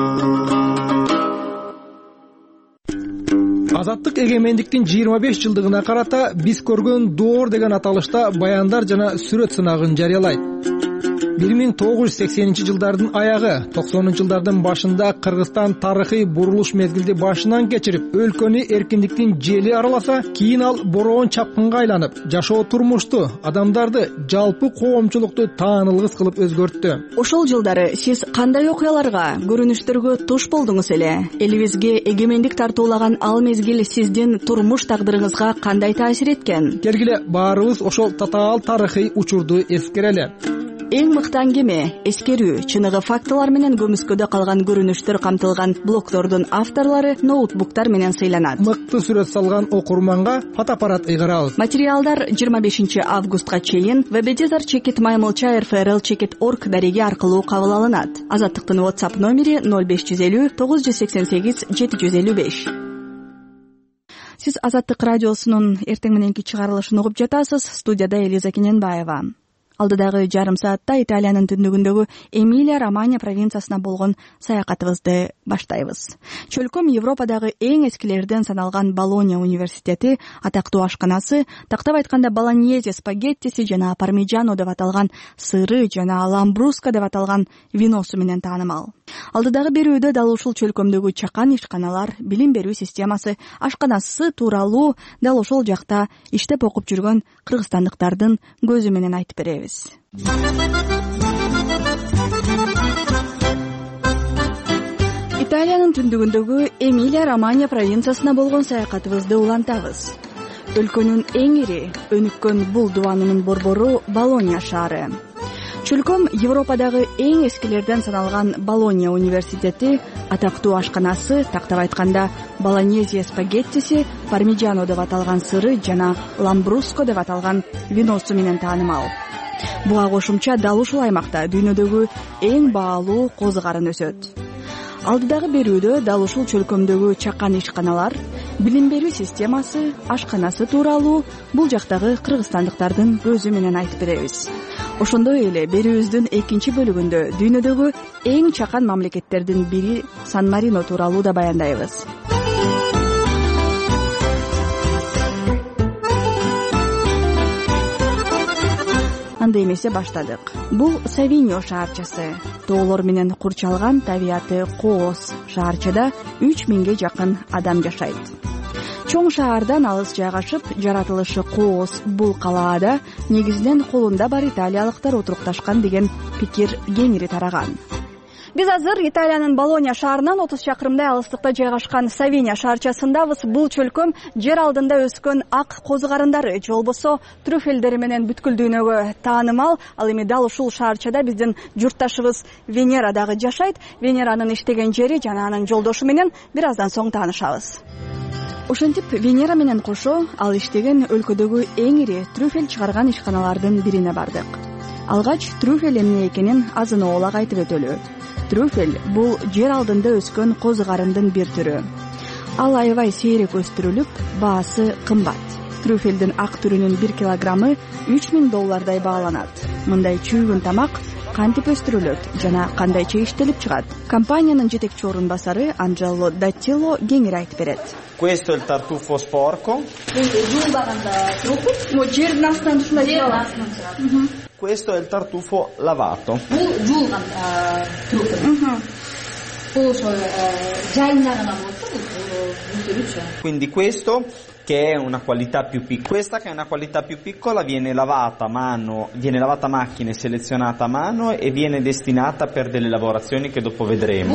Азаттык эгемендиктин жыйырма беш жылдыгына карата биз көргөн доор деген аталышта баяндар жана сүрөт сынагын жарыялайт. бир миң тогуз жүз сексенинчи жылдардын аягы, токсонунчу жылдардын башында Кыргызстан тарыхый бурулуш мезгилди башынан кечирип, өлкөнү эркиндиктин жели араласа, кийин ал бороон чапкынга айланып, жашоо турмушту, адамдарды, жалпы коомчулукту таанылгыс кылып өзгөрттү. Ошол жылдары сиз кандай окуяларга, көрүнүштөргө туш болдуңуз эле? Элибизге эгемендик тартуулаган ал мезгил сиздин турмуш тагдырыңызга кандай таасир эткен? Келгиле баарыбыз ошол татаал тарыхый учурду эскерели. эң мыкты аңгеме, эскерүү, чыныгы фактылар менен көмүскөдө калган көрүнүштөр камтылган блогдордун авторлору ноутбуктар менен сыйланат. Мыкты сүрөт салган окурманга фотоаппарат ыйгарабыз. Материалдар жыйырма бешинчи августка чейин вебедитор чекит маймылча эр эф эр эл чекит орг дареги аркылуу кабыл алынат. Азаттыктын WhatsApp номери ноль беш жүз элүү тогуз жүз сексен сегиз жети жүз элүү беш. Сиз Азаттык радиосунун эртең мененки чыгарылышын угуп жатасыз. Студияда Элиза Кененбаева. Алдыдагы жарым саатта Италиянын түндүгүндөгү Эмилия Романья провинциясына болгон саякатыбызды баштайбыз. Чөлкөм Европадагы эң эскилерден саналган Болонья университети, атактуу ашканасы, тактап айтканда болоньезе спагеттиси жана пармиджано деп аталган сыры жана ламбруско деп аталган виносу менен таанымал. Алдыдагы берүүдө дал ушул чөлкөмдөгү чакан ишканалар, билим берүү системасы, ашканасы тууралуу дал ошол жакта иштеп окуп жүргөн кыргызстандыктардын көзү менен айтып беребиз. Италиянын түндүгүндөгү Эмилия Романья провинциясына болгон саякатыбызды улантабыз. Өлкөнүн эң ири, өнүккөн бул дубанынын борбору Болонья шаары. Чөлкөм Европадагы эң эскилерден саналган Болонья университети, атактуу ашканасы, тактап айтканда болоньезе спагеттиси, пармиджано деп аталган сыры жана ламбруско деп аталган виносу менен таанымал. Буга кошумча дал ушул аймакта дүйнөдөгү эң баалуу козу карын өсөт. Алдыдагы берүүдө дал ушул чөлкөмдөгү чакан ишканалар, билим берүү системасы, ашканасы тууралуу бул жактагы кыргызстандыктардын көзү менен айтып беребиз. Ошондой эле берүүбүздүн экинчи бөлүгүндө дүйнөдөгү эң чакан мамлекеттердин бири Сан-Марино тууралуу да баяндайбыз. Анда эмесе баштадык. Бул Савиньо шаарчасы. Тоолор менен курчалган табияты кооз шаарчада үч миңге жакын адам жашайт. Чоң шаардан алыс жайгашып, жаратылышы кооз бул калаада негизинен колунда бар италиялыктар отурукташкан деген пикир кеңири тараган. Биз азыр Италиянын Болонья шаарынан отуз чакырымдай алыстыкта жайгашкан Савинья шаарчасындабыз. Бул чөлкөм жер алдында өскөн ак козу карындары, же болбосо трюфелдери менен бүткүл дүйнөгө таанымал. Ал эми дал ушул шаарчада биздин журтташыбыз Венера дагы жашайт. Венеранын иштеген жери жана анын жолдошу менен бир аздан соң таанышабыз. Ошентип Венера менен кошо ал иштеген өлкөдөгү эң ири трюфель чыгарган ишканалардын бирине бардык. Алгач трюфель эмне экенин азын оолак айтып өтөлү. Трюфель бул жер алдында өскөн козу карындын бир түрү. Ал аябай сейрек өстүрүлүп, баасы кымбат. Трюфелдин ак түрүнүн бир килограммы үч миң доллардай бааланат. Мындай чүйгүн тамак кантип өстүрүлөт жана кандайча иштелип чыгат? Компаниянын жетекчи орун басары Анжело Даттило кеңири айтып берет. Questo è il tartufo sporco. Жердин астынан ушундай чыгат. Questo è il tartufo lavato. Quindi questo che è una qualità più piccola, questa che è una qualità più piccola viene lavata a mano, viene lavata a macchina e selezionata a mano e viene destinata per delle lavorazioni che dopo vedremo.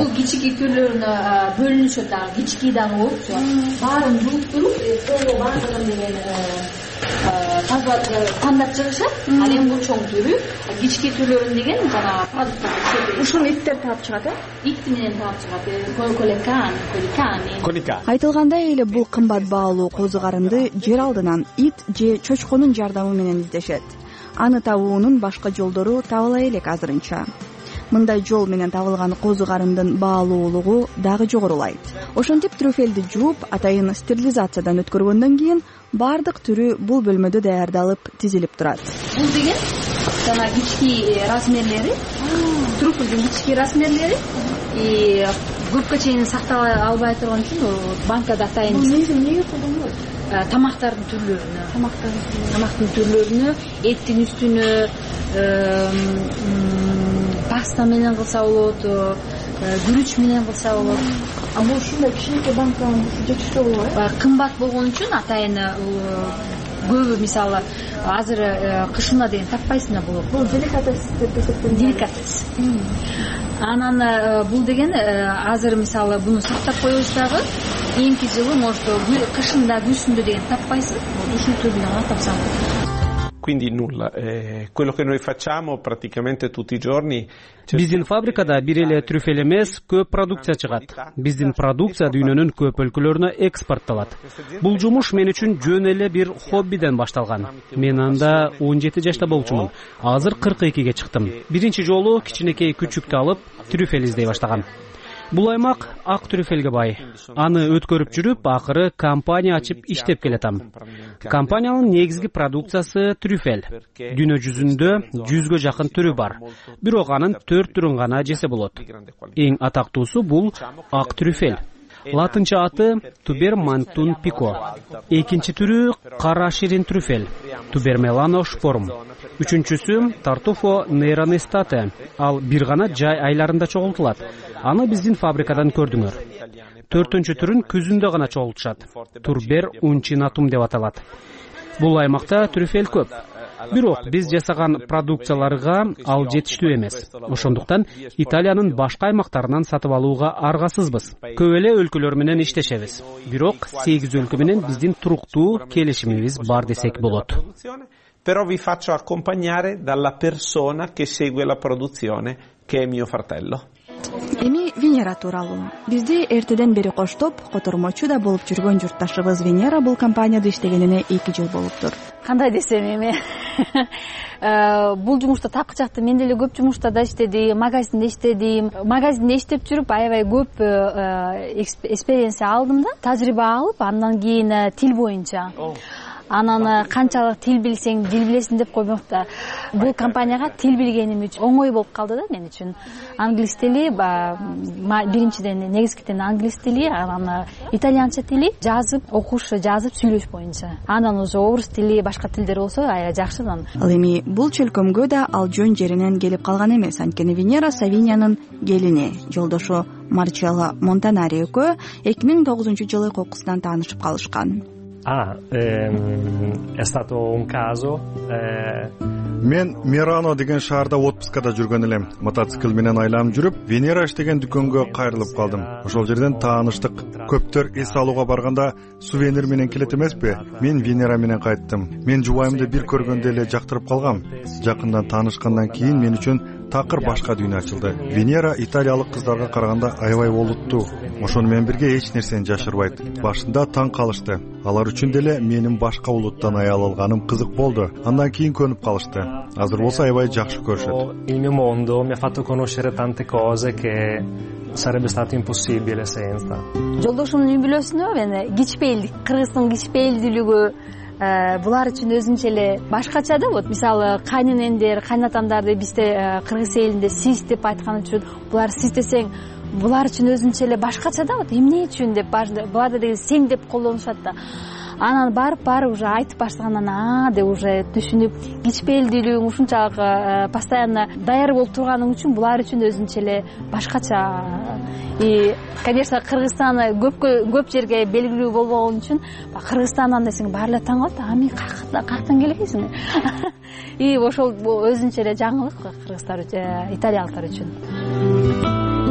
тандап чыгышат, ал эми бул чоң түрү, кички түрлөрүн деген жана продукттар. Ушуну иттер таап чыгат, э? Ит менен таап чыгат. Колекан, коликани. Колика. Айтылгандай эле бул кымбат баалуу козу карынды жер алдынан ит же чочконун жардамы менен издешет. Аны табуунун башка жолдору табыла элек азырынча. Мындай жол менен табылган козу карындын баалуулугу дагы жогорулайт. Ошентип трюфелди жууп, атайын стерилизациядан өткөргөндөн кийин бардык түрү бул бөлмөдө даярдалып, тизилип турат. Бул деген жана кички размерлери, трюфелдин кички размерлери, и көпкө чейин сактала албай турган үчүн банкада атайын. Бул эмнеге колдонулат? Тамактардын түрлөрүнө, тамактын түрлөрүнө, эттин үстүнө, паста менен кылса болот, күрүч менен кылса болот. А бул ушундай кичинекей банканы жетиштирүү болот. Кымбат болгон үчүн атайын көбү мисалы азыр кышына деген таппайсыңар болот. Бул деликатес деп эсептелет. Деликатес. Анан бул деген азыр мисалы буну сактап коебуз дагы, кийинки жылы может кышында күзүндө деген таппайсың. Ушул түрүнөн гана тапсаң. quindi nulla. Eh, quello che noi facciamo praticamente tutti i giorni. Биздин фабрикада бир эле трюфель эмес, көп продукция чыгат. Биздин продукция дүйнөнүн көп өлкөлөрүнө экспортталат. Бул жумуш мен үчүн жөн эле бир хоббиден башталган. Мен анда он жети жашта болчумун. Азыр кырк экиге чыктым. Биринчи жолу кичинекей күчүктү алып трюфель издей баштагам. Бул аймак ак трюфелге бай. Аны өткөрүп жүрүп, акыры компания ачып иштеп келатам. Компаниянын негизги продукциясы трюфель. Дүйнө жүзүндө жүзгө жакын түрү бар. Бирок анын төрт түрүн гана жесе болот. Эң атактуусу бул ак трюфель. Латынча аты тубермантун пико. Экинчи түрү кара ширин трюфель, тубермелано шпорм. Үчүнчүсү тартуфо нейронестате. Ал бир гана жай айларында чогултулат. Аны биздин фабрикадан көрдүңөр. Төртүнчү түрүн күзүндө гана чогултушат. Турбер унчинатум деп аталат. Бул аймакта трюфель көп. Бирок биз жасаган продукцияларга ал жетиштүү эмес. Ошондуктан Италиянын башка аймактарынан сатып алууга аргасызбыз. Көп эле өлкөлөр менен иштешебиз. Бирок сегиз өлкө менен биздин туруктуу келишимибиз бар десек болот. Però vi faccio accompagnare dalla persona che segue la produzione, che è mio fratello. Эми Венера тууралуу. Бизди эртеден бери коштоп, котормочу да болуп жүргөн журтташыбыз Венера бул компанияда иштегенине эки жыл болуптур. Кандай десем эми, бул жумушта тапкычакты мен деле көп жумуштарда иштедим, магазинде иштедим. Магазинде иштеп жүрүп аябай көп экспириенция алдым да, тажрыйба алып, андан кийин тил боюнча. Анан канчалык тил билсең, дил билесиң деп коймок да. Бул компанияга тил билгеним үчүн оңой болуп калды да мен үчүн. Англис тили, биринчиден негизгиден англис тили, анан итальянча тили, жазып, окуш, жазып, сүйлөш боюнча. Анан уже орус тили, башка тилдер болсо аябай жакшы. Ал эми бул чөлкөмгө да ал жөн жеринен келип калган эмес. Анткени Венера Савинянын келини, жолдошу Марчелло Монтанари экөө эки миң тогузунчу жылы кокусунан таанышып калышкан. Ah, ehm, è stato un caso. Eh... Мен Мерано деген шаарда отпускада жүргөн элем. Мотоцикл менен айланып жүрүп, Венера иштеген дүкөнгө кайрылып калдым. Ошол жерден тааныштык. Көптөр эс алууга барганда сувенир менен келет эмеспи? Мен Венера менен кайттым. Мен жубайымды бир көргөндө эле жактырып калгам. Жакындан таанышкандан кийин мен үчүн такыр башка дүйнө ачылды. Венера италиялык кыздарга караганда аябай олуттуу. Ошону менен бирге эч нерсени жашырбайт. Башында таң калышты. Алар үчүн деле менин башка улуттан аял алганым кызык болду. Андан кийин көнүп калышты. Азыр болсо аябай жакшы көрүшөт. Il mio mondo mi ha fatto conoscere tante cose che sarebbe stato impossibile senza. Жолдошумдун үй бүлөсүнө мен кичпейилдик, кыргыздын кичпейилдүүлүгү булар үчүн өзүнчө эле башкача да. Вот мисалы кайненемдер, кайнатамдарды бизде кыргыз элинде сиз деп айткан үчүн булар сиз десең булар үчүн өзүнчө эле башкача да. Вот эмне үчүн деп булар да деген сең деп колдонушат да. Анан барып барып уже айтып баштагандан а деп уже түшүнүп, кичпейилдүүлүгүң ушунчалык постоянно даяр болуп турганың үчүн булар үчүн өзүнчө эле башкача. И, конечно, Кыргызстан көп көп жерге белгилүү болбогон үчүн Кыргызстандан десең баары эле таң калат. А мен каяктан келесиң? И ошол өзүнчө эле жаңылык кыргыздар үчүн, италиялыктар үчүн.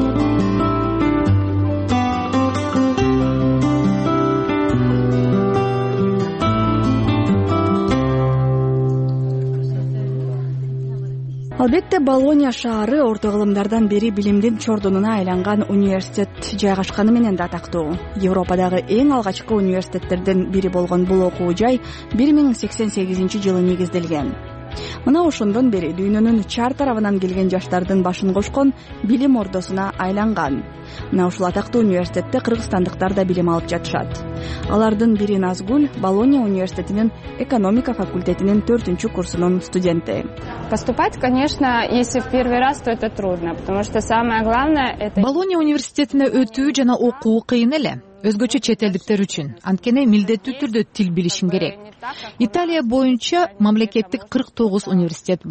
Албетте Болония шаары орто кылымдардан бери билимдин чордонуна айланган университет жайгашканы менен да атактуу. Европадагы эң алгачкы университеттердин бири болгон бул окуу жай бир миң сексен сегизинчи жылы негизделген. Мына ошондон бери дүйнөнүн чар тарабынан келген жаштардын башын кошкон билим ордосуна айланган. Мына ушул атактуу университетте кыргызстандыктар да билим алып жатышат. Алардын бири Назгуль, Болония университетинин экономика факультетинин төртүнчү курсунун студенти. Поступать, конечно, если в первый раз, то это трудно, потому что самое главное это... Болония университетине өтүү жана окуу кыйын эле. Өзгөчө чет элдиктер үчүн. Анткени милдеттүү түрдө тил билишиң керек. Италия боюнча мамлекеттик кырк тогуз университет бар.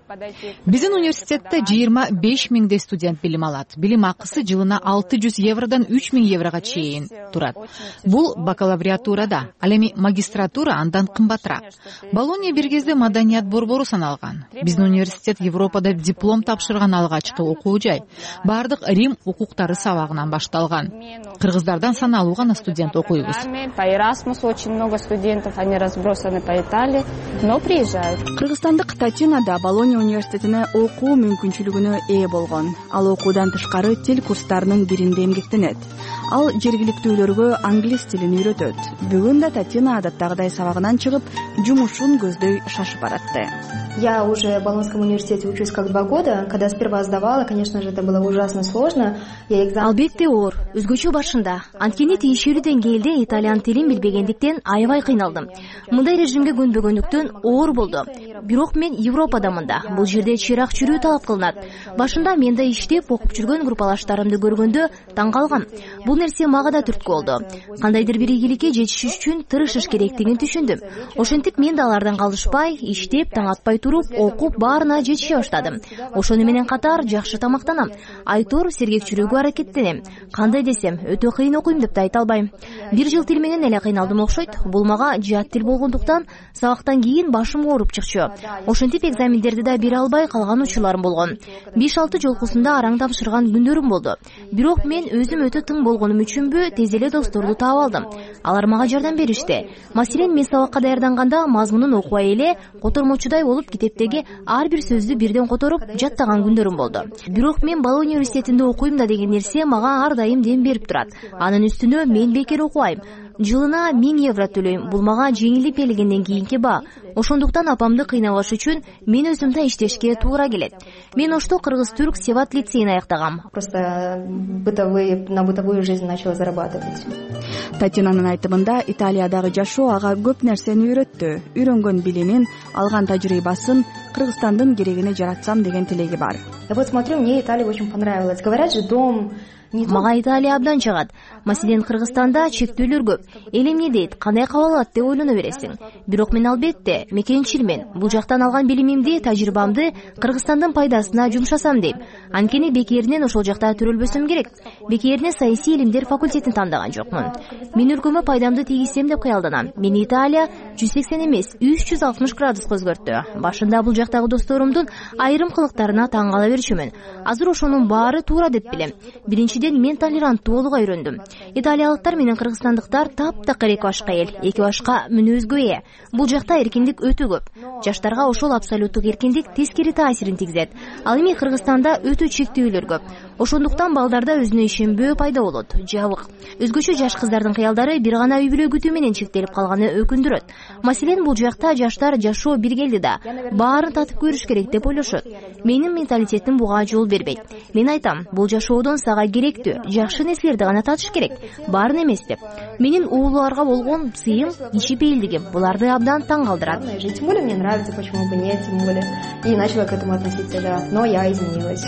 биздин университетте жыйырма беш миңдей студент билим алат. Билим акысы жылына алты жүз евродон үч миң еврого чейин турат. Бул бакалавриатурада, ал эми магистратура андан кымбатыраак. Болонья бир кезде маданият борбору саналган. Биздин университет Европада диплом тапшырган алгачкы окуу жай. Бардык Рим укуктары сабагынан башталган. Кыргыздардан саналуу гана студент окуйбуз. По Erasmus очень много студентов, они разбросаны по Италии, но приезжают. Кыргызстандык Татина да Болонья университетине окуу мүмкүнчүлүгүнө ээ болгон. Ал окуудан тышкары тил курстарынын биринде эмгектенет. Ал жергиликтүүлөргө англис тилин үйрөтөт. Бүгүн да Татина адаттагыдай сабагынан чыгып, жумушун көздөй шашып баратты. Я уже в Болонском университете учусь как два года. Когда сперва сдавала, конечно же, это было ужасно сложно. Албетте оор, өзгөчө башында. Анткени тийиштүү деңгээлде итальян тилин билбегендиктен аябай кыйналдым. Мындай режимге көнбөгөндүктөн оор болду. Бирок мен Европадамын да. Бул жерде чыйраак жүрүү талап кылынат. Башында мен да иштеп окуп жүргөн группалаштарымды көргөндө таң калгам. Бул нерсе мага да түрткү болду. Кандайдыр бир ийгиликке жетишиш үчүн тырышыш керектигин түшүндүм. Ошентип мен да алардан калышпай, иштеп, таң атпай туруп, окуп баарына жетише баштадым. Ошону менен катар жакшы тамактанам. Айтор сергек жүрүүгө аракеттенем. Кандай десем, өтө кыйын окуйм деп да айта албайм. Бир жыл тил менен эле кыйналдым окшойт. Бул мага жат тил болгондуктан сабактан кийин башым ооруп чыкчу. Ошентип экзамендерди да бере албай калган учурларым болгон. беш алты жолкусунда араң тапшырган күндөрүм болду. Бирок мен өзүм өтө тың болгонум үчүнбү тез эле досторду таап алдым. Алар мага жардам беришти. Маселен, мен сабакка даярданганда мазмунун окубай эле котормочудай болуп китептеги ар бир сөздү бирден которуп жаттаган күндөрүм болду. Бирок мен Болонья университетинде окуйм да деген нерсе мага ар дайым дем берип турат. Анын үстүнө мен бекер окубайм. Жылына миң евро төлөйм. Бул мага жеңилип келгенден кийинки баа. Ошондуктан апамды кыйнабаш үчүн мен өзүм да иштешке туура келет. Мен Ошто кыргыз-түрк Севат лицейин аяктагам. Просто бытовые на бытовую жизнь начала зарабатывать. Татинанын айтымында Италиядагы жашоо ага көп нерсени үйрөттү. Үйрөнгөн билимин, алган тажрыйбасын Кыргызстандын керегине жаратсам деген тилеги бар. Я вот смотрю, мне Италия очень понравилась. Говорят же, дом Мага Италия абдан чыгат. Маселен, Кыргызстанда чектөөлөр көп. Эл эмне дейт, кандай кабыл алат деп ойлоно бересиң. Бирок мен албетте мекенчилмен. Бул жактан алган билимимди, тажрыйбамды Кыргызстандын пайдасына жумшасам дейм. Анткени бекеринен ошол жакта төрөлбөсөм керек. Бекерине саясий илимдер факультетин тандаган жокмун. Мен өлкөмө пайдамды тийгизсем деп кыялданам. Мени Италия жүз сексен эмес, үч жүз алтымыш градуска өзгөрттү. Башында бул жактагы досторумдун айрым кылыктарына таң кала берчүмүн. Азыр ошонун баары туура деп билем. Биринчи мен толеранттуу болууга үйрөндүм. Италиялыктар менен кыргызстандыктар таптакыр эки башка эл, эки башка мүнөзгө ээ. Бул жакта эркиндик өтө көп. Жаштарга ошол абсолюттук эркиндик тескери таасирин тийгизет. Ал эми Кыргызстанда өтө чектөөлөр көп. Ошондуктан балдарда өзүнө ишенбөө пайда болот, жабык. Өзгөчө жаш кыздардын кыялдары бир гана үй бүлө күтүү менен чектелип калганы өкүндүрөт. Маселен, бул жакта жаштар жашоо бир келди да, баарын татып көрүш керек деп ойлошот. Менин менталитетим буга жол бербейт. Мен айтам, бул жашоодон сага керектүү, жакшы нерселерди гана татыш керек, баарын эмес деп. Менин ууларга болгон сыйым, ишипейилдигим буларды абдан таң калтырат. Тем более мне нравится, почему бы нет, тем более. И начала к этому относиться, да, но я изменилась.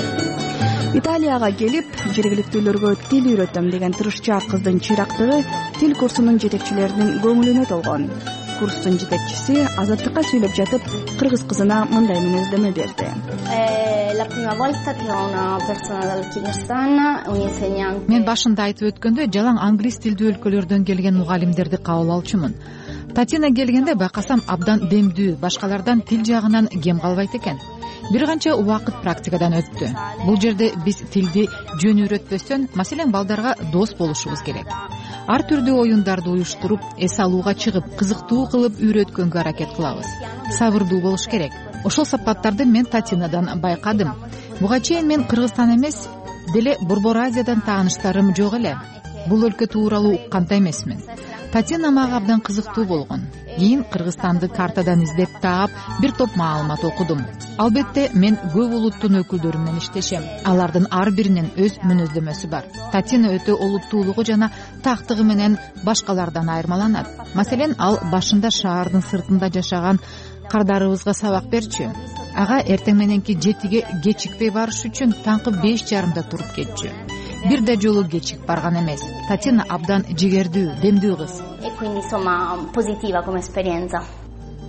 Италияга келип, жергиликтүүлөргө тил үйрөтөм деген тырышчаак кыздын чыйрактыгы тил курсунун жетекчилеринин көңүлүнө толгон. Курстун жетекчиси Азаттыкка сүйлөп жатып, кыргыз кызына мындай мүнөздөмө берди. Мен башында айтып өткөндө жалаң англис тилдүү өлкөлөрдөн келген мугалимдерди кабыл алчумун. Татина келгенде байкасам абдан демдүү, башкалардан тил жагынан кем калбайт экен. Бир канча убакыт практикадан өттү. Бул жерде биз тилди жөн үйрөтпөстөн, маселен, балдарга дос болушубуз керек. Ар түрдүү оюндарды уюштуруп, эс алууга чыгып, кызыктуу кылып үйрөткөнгө аракет кылабыз. Сабырдуу болуш керек. Ошол сапаттарды мен Татинадан байкадым. Буга чейин мен Кыргызстан эмес, деле Борбор Азиядан тааныштарым жок эле. Бул өлкө тууралуу уккан да эмесмин. Татина мага абдан кызыктуу болгон. Кийин Кыргызстанды картадан издеп таап, бир топ маалымат окудум. Албетте, мен көп улуттун өкүлдөрү менен иштешем. Алардын ар биринин өз мүнөздөмөсү бар. Татина өтө олуттуулугу жана тактыгы менен башкалардан айырмаланат. Маселен, ал башында шаардын сыртында жашаган кардарыбызга сабак берчү. Ага эртең мененки жетиге кечикпей барыш үчүн таңкы беш жарымда туруп кетчү. Бир да жолу кечик барган эмес. Татина абдан жигердүү, демдүү кыз.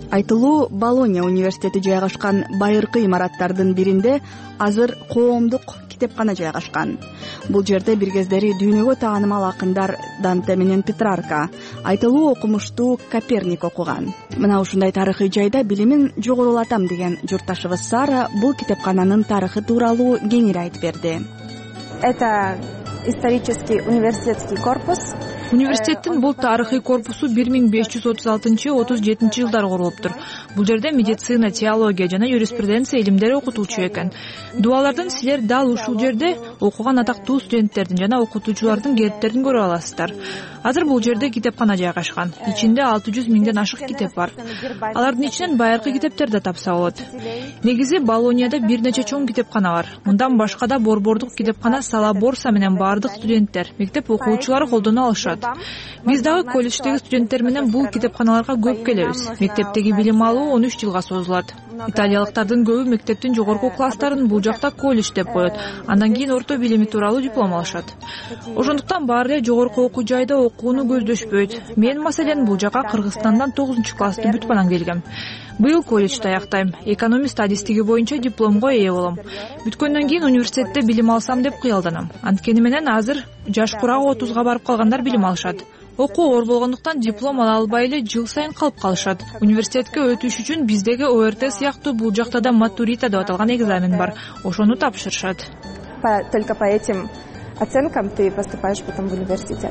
айтылуу Болонья университети жайгашкан байыркы имараттардын биринде азыр коомдук китепкана жайгашкан. Бул жерде бир кездери дүйнөгө таанымал акындар Данте менен Петрарка, айтылуу окумуштуу Коперник окуган. Мына ушундай тарыхый жайда билимин жогорулатам деген журтташыбыз Сара бул китепкананын тарыхы тууралуу кеңири айтып берди. Это исторический университетский корпус. Университеттин бул тарыхый корпусу бир миң беш жүз отуз алтынчы отуз жетинчи жылдары курулуптур. Бул жерде медицина, теология жана юриспруденция илимдери окутулчу экен. Дубалардан силер дал ушул жерде окуган атактуу студенттердин жана окутуучулардын керттерин көрө аласыздар. Азыр бул жерде китепкана жайгашкан. Ичинде алты жүз миңден ашык китеп бар. Алардын ичинен байыркы китептер да тапса болот. Негизи Болоньяда бир нече чоң китепкана бар. Мындан башка да борбордук китепкана Сала Борса менен баардык студенттер, мектеп окуучулары колдоно алышат. Биз дагы колледждеги студенттер менен бул китепканаларга көп келебиз. Мектептеги билим алуу он үч жылга созулат. Италиялыктардын көбү мектептин жогорку класстарын бул жакта колледж деп коет. Андан кийин орто билими тууралуу диплом алышат. Ошондуктан баары эле жогорку окуу жайда окууну көздөшпөйт. Мен маселен бул жака Кыргызстандан тогузунчу классты бүтүп анан келгем. Быйыл колледжди аяктайм. Экономист адистиги боюнча дипломго ээ болом. Бүткөндөн кийин университетте билим алсам деп кыялданам. Анткени менен азыр жаш курагы отузга барып калгандар билим алышат. Окуу оор болгондуктан диплом ала албай эле жыл сайын калып калышат. Университетке өтүш үчүн биздеги О Р Т сыяктуу бул жакта да матурита деп аталган экзамен бар. Ошону тапшырышат. Только по этим оценкам ты поступаешь потом в университет.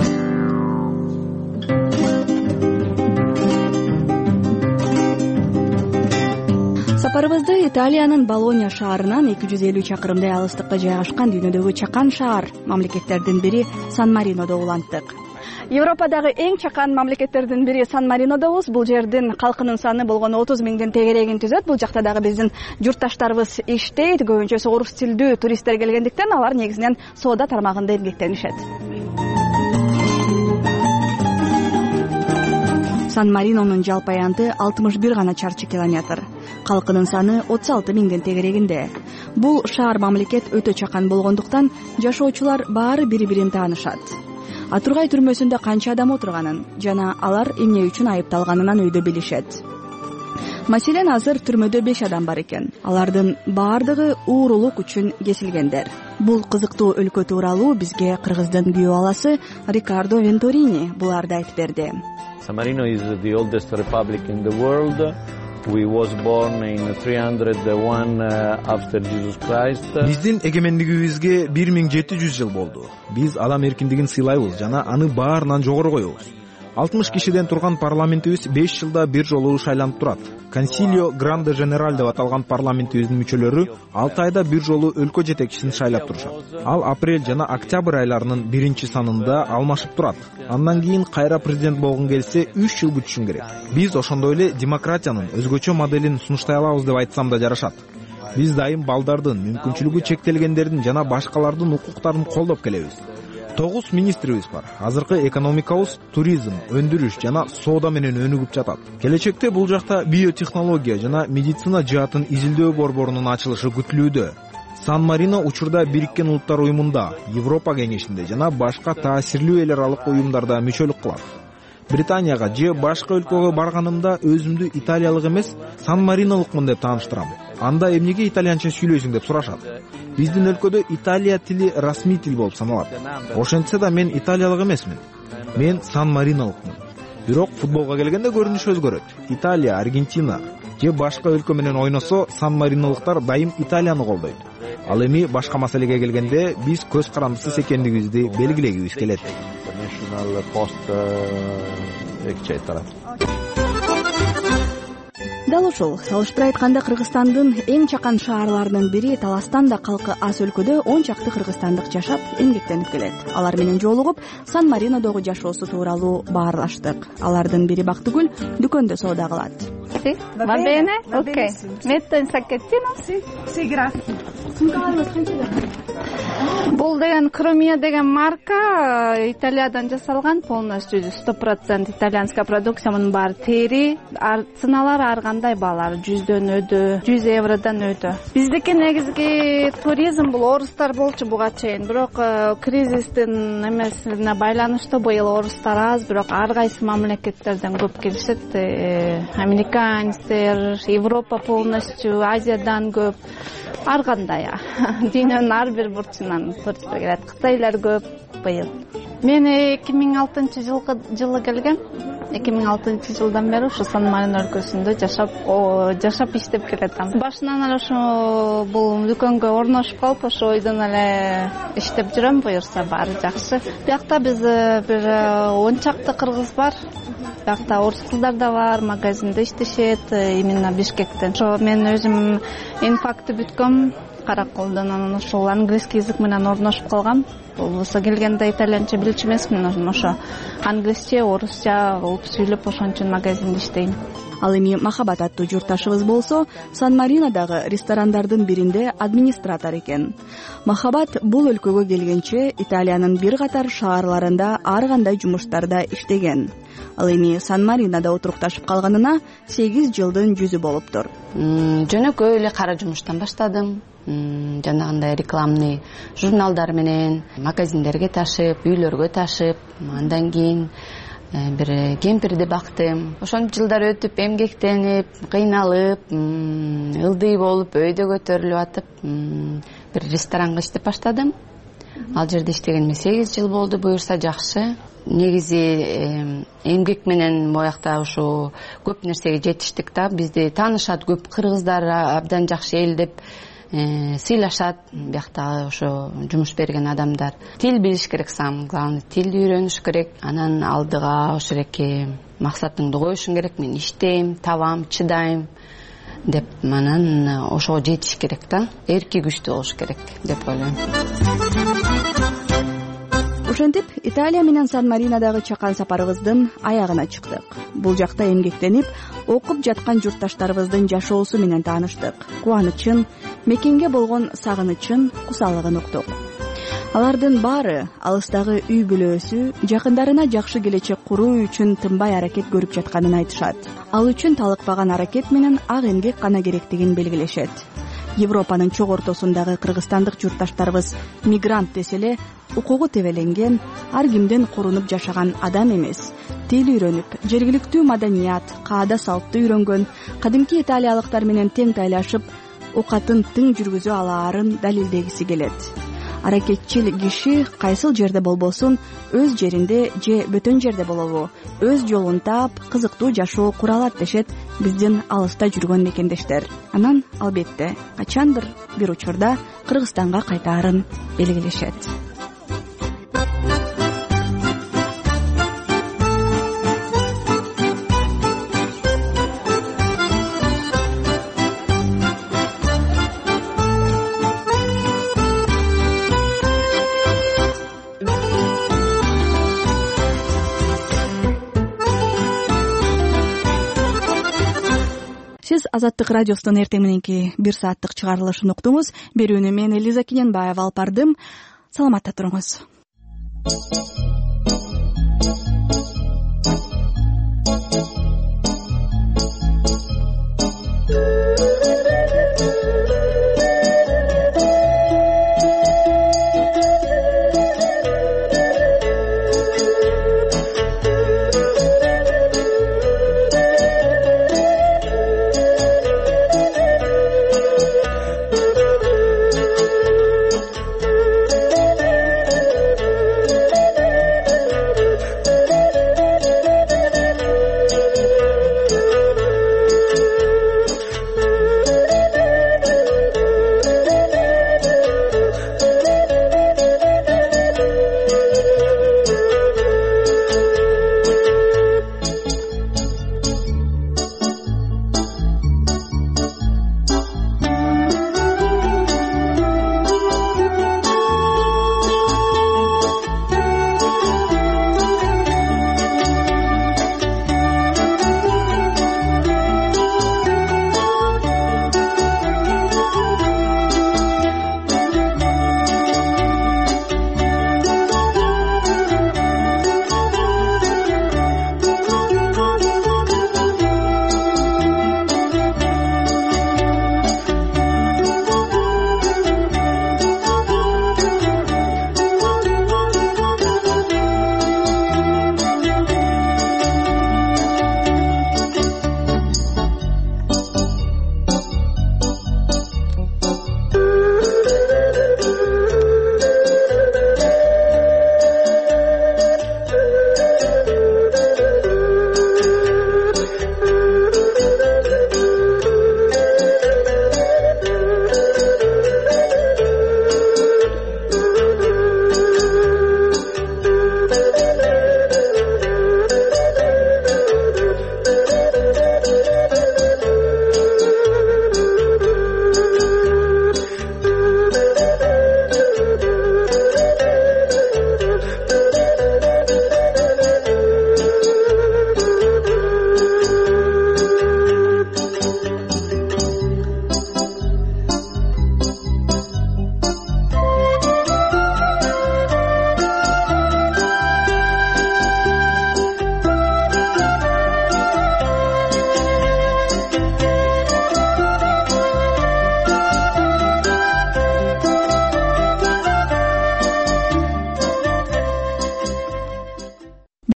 Сапарыбызды Италиянын Болонья шаарынан эки жүз элүү чакырымдай алыстыкта жайгашкан дүйнөдөгү чакан шаар мамлекеттердин бири Сан-Маринодо уланттык. Европадагы эң чакан мамлекеттердин бири Сан-Маринодобуз. Бул жердин калкынын саны болгону отуз миңдин тегерегин түзөт. Бул жакта дагы биздин журтташтарыбыз иштейт. Көбүнчөсү орус тилдүү туристтер келгендиктен алар негизинен соода тармагында эмгектенишет. Сан-Маринонун жалпы аянты алтымыш бир гана чарчы километр. Калкынын саны отуз алты миңдин тегерегинде. Бул шаар мамлекет өтө чакан болгондуктан жашоочулар баары бири-бирин таанышат. Атургай түрмөсүндө канча адам отурганын жана алар эмне үчүн айыпталганынан өйдө билишет. Маселен, азыр түрмөдө беш адам бар экен. Алардын баардыгы уурулук үчүн кесилгендер. Бул кызыктуу өлкө тууралуу бизге кыргыздын күйөө баласы Рикардо Венторини буларды айтып берди. San Marino is the oldest republic in the world. We was born in three hundred one after Jesus Christ. Биздин эгемендигибизге бир миң жети жүз жыл болду. Биз адам эркиндигин сыйлайбыз жана аны баарынан жогору коебуз. алтымыш кишиден турган парламентибиз беш жылда бир жолу шайланып турат. Консилио Гранде Женераль деп аталган парламентибиздин мүчөлөрү алты айда бир жолу өлкө жетекчисин шайлап турушат. Ал апрель жана октябрь айларынын биринчи санында алмашып турат. Андан кийин кайра президент болгон келсе үч жыл күтүшүң керек. Биз ошондой эле демократиянын өзгөчө моделин сунуштай алабыз деп айтсам да жарашат. Биз дайым балдардын, мүмкүнчүлүгү чектелгендердин жана башкалардын укуктарын колдоп келебиз. тогуз министрибиз бар. Азыркы экономикабыз туризм, өндүрүш жана соода менен өнүгүп жатат. Келечекте бул жакта биотехнология жана медицина жаатын изилдөө борборунун ачылышы күтүлүүдө. Сан-Марино учурда Бириккен Улуттар уюмунда, Европа кеңешинде жана башка таасирлүү эл аралык уюмдарда мүчөлүк кылат. Британияга же башка өлкөгө барганымда өзүмдү италиялык эмес, Сан-Маринолукмун деп тааныштырам. Анда эмнеге итальянча сүйлөйсүң деп сурашат. Биздин өлкөдө Италия тили расмий тил болуп саналат. Ошентсе да мен италиялык эмесмин. Мен Сан-Маринолукмун. Бирок футболго келгенде көрүнүш өзгөрөт. Италия, Аргентина же башка өлкө менен ойносо Сан-Маринолуктар дайым Италияны колдойт. Ал эми башка маселеге келгенде биз көз карандысыз экендигибизди белгилегибиз келет. Дал ушул салыштыра айтканда Кыргызстандын эң чакан шаарларынын бири Таластан да калкы аз өлкөдө он чакты кыргызстандык жашап, эмгектенип келет. Алар менен жолугуп, Сан-Маринодогу жашоосу тууралуу баарлаштык. Алардын бири Бактыгүл дүкөндө соода кылат. Va bene? Ok. Metto in sacchettino? Sì, sì, grazie. Бул деген Кромия деген марка Италиядан жасалган, полностью сто процент итальянская продукция. Мунун баары тери, ценалары ар кандай баалар жүздөн өдө, жүз евродон өдө. Биздики негизги туризм бул орустар болчу буга чейин, бирок кризистин эмесине байланыштуу быйыл орустар аз, бирок ар кайсы мамлекеттерден көп келишет. Американецтер, Европа полностью, Азиядан көп, ар кандай дүйнөнүн ар бир бурчунан туристтер келет. Кытайлар көп быйыл. Мен эки миң алтынчы жылы келгем. эки миң алтынчы жылдан бери ушу Сан Марино өлкөсүндө жашап, жашап иштеп келатам. Башынан эле ошо бул дүкөнгө орношуп калып, ошо ойдон эле иштеп жүрөм, буюрса баары жакшы. Биякта биз бир он чакты кыргыз бар. Биякта орус кыздар да бар, магазинде иштешет, именно Бишкектен. Ошо мен өзүм инфакты бүткөм. Караколдон, анан ошол английский язык менен орношуп калгам. Болбосо келгенде итальянча билчү эмесмин, ошо англисче, орусча угуп сүйлөп ошон үчүн магазинде иштейм. Ал эми Махабат аттуу журтташыбыз болсо, Сан Маринодагы ресторандардын биринде администратор экен. Махабат бул өлкөгө келгенче Италиянын бир катар шаарларында ар кандай жумуштарда иштеген. Ал эми Сан Маринодо отурукташып калганына сегиз жылдын жүзү болуптур. Жөнөкөй эле кара жумуштан баштадым. Жанагындай рекламный журналдар менен магазиндерге ташып, үйлөргө ташып, андан кийин бир кемпирди бактым. Ошончо жылдар өтүп, эмгектенип, кыйналып, ылдый болуп, өйдө көтөрүлүп атып, бир ресторанга иштеп баштадым. Ал жерде иштегениме сегиз жыл болду, буюрса жакшы. Негизи эмгек менен моякта ушу көп нерсеге жетиштик да. Бизди таанышат көп кыргыздар, абдан жакшы эл деп сыйлашат. Биякта ошо жумуш берген адамдар. Тил билиш керек, самый главный тилди үйрөнүш керек. Анан алдыга ошо эреке максатыңды коюшуң керек. Мен иштейм, табам, чыдайм деп, анан ошого жетиш керек да. Эрки күчтүү болуш керек деп ойлойм. Ошентип, Италия менен Сан Маринодагы чакан сапарыбыздын аягына чыктык. Бул жакта эмгектенип, окуп жаткан журтташтарыбыздын жашоосу менен тааныштык. Кубанычын, мекенге болгон сагынычын, кусалыгын уктук. Алардын баары алыстагы үй бүлөсү жакындарына жакшы келечек куруу үчүн тынбай аракет көрүп жатканын айтышат. Ал үчүн талыкпаган аракет менен ак эмгек гана керектигин белгилешет. Европанын чок ортосундагы кыргызстандык журтташтарыбыз мигрант десе эле, укугу тебеленген, ар кимден корунуп жашаган адам эмес. Тил үйрөнүп, жергиликтүү маданият, каада салтты үйрөнгөн, кадимки италиялыктар менен тең тайлашып, окатын тың жүргүзө алаарын далилдегиси келет. Аракетчил киши кайсыл жерде болбосун, өз жеринде же бөтөн жерде болобу, өз жолун таап, кызыктуу жашоо кура алат дешет биздин алыста жүргөн мекендештер. Анан албетте качандыр бир учурда Кыргызстанга кайтаарын белгилешет. Сиз Азаттык радиосунун эртең мененки бир сааттык чыгарылышын уктуңуз. Берүүнү мен Элиза Кененбаева алып бардым. Саламатта туруңуз.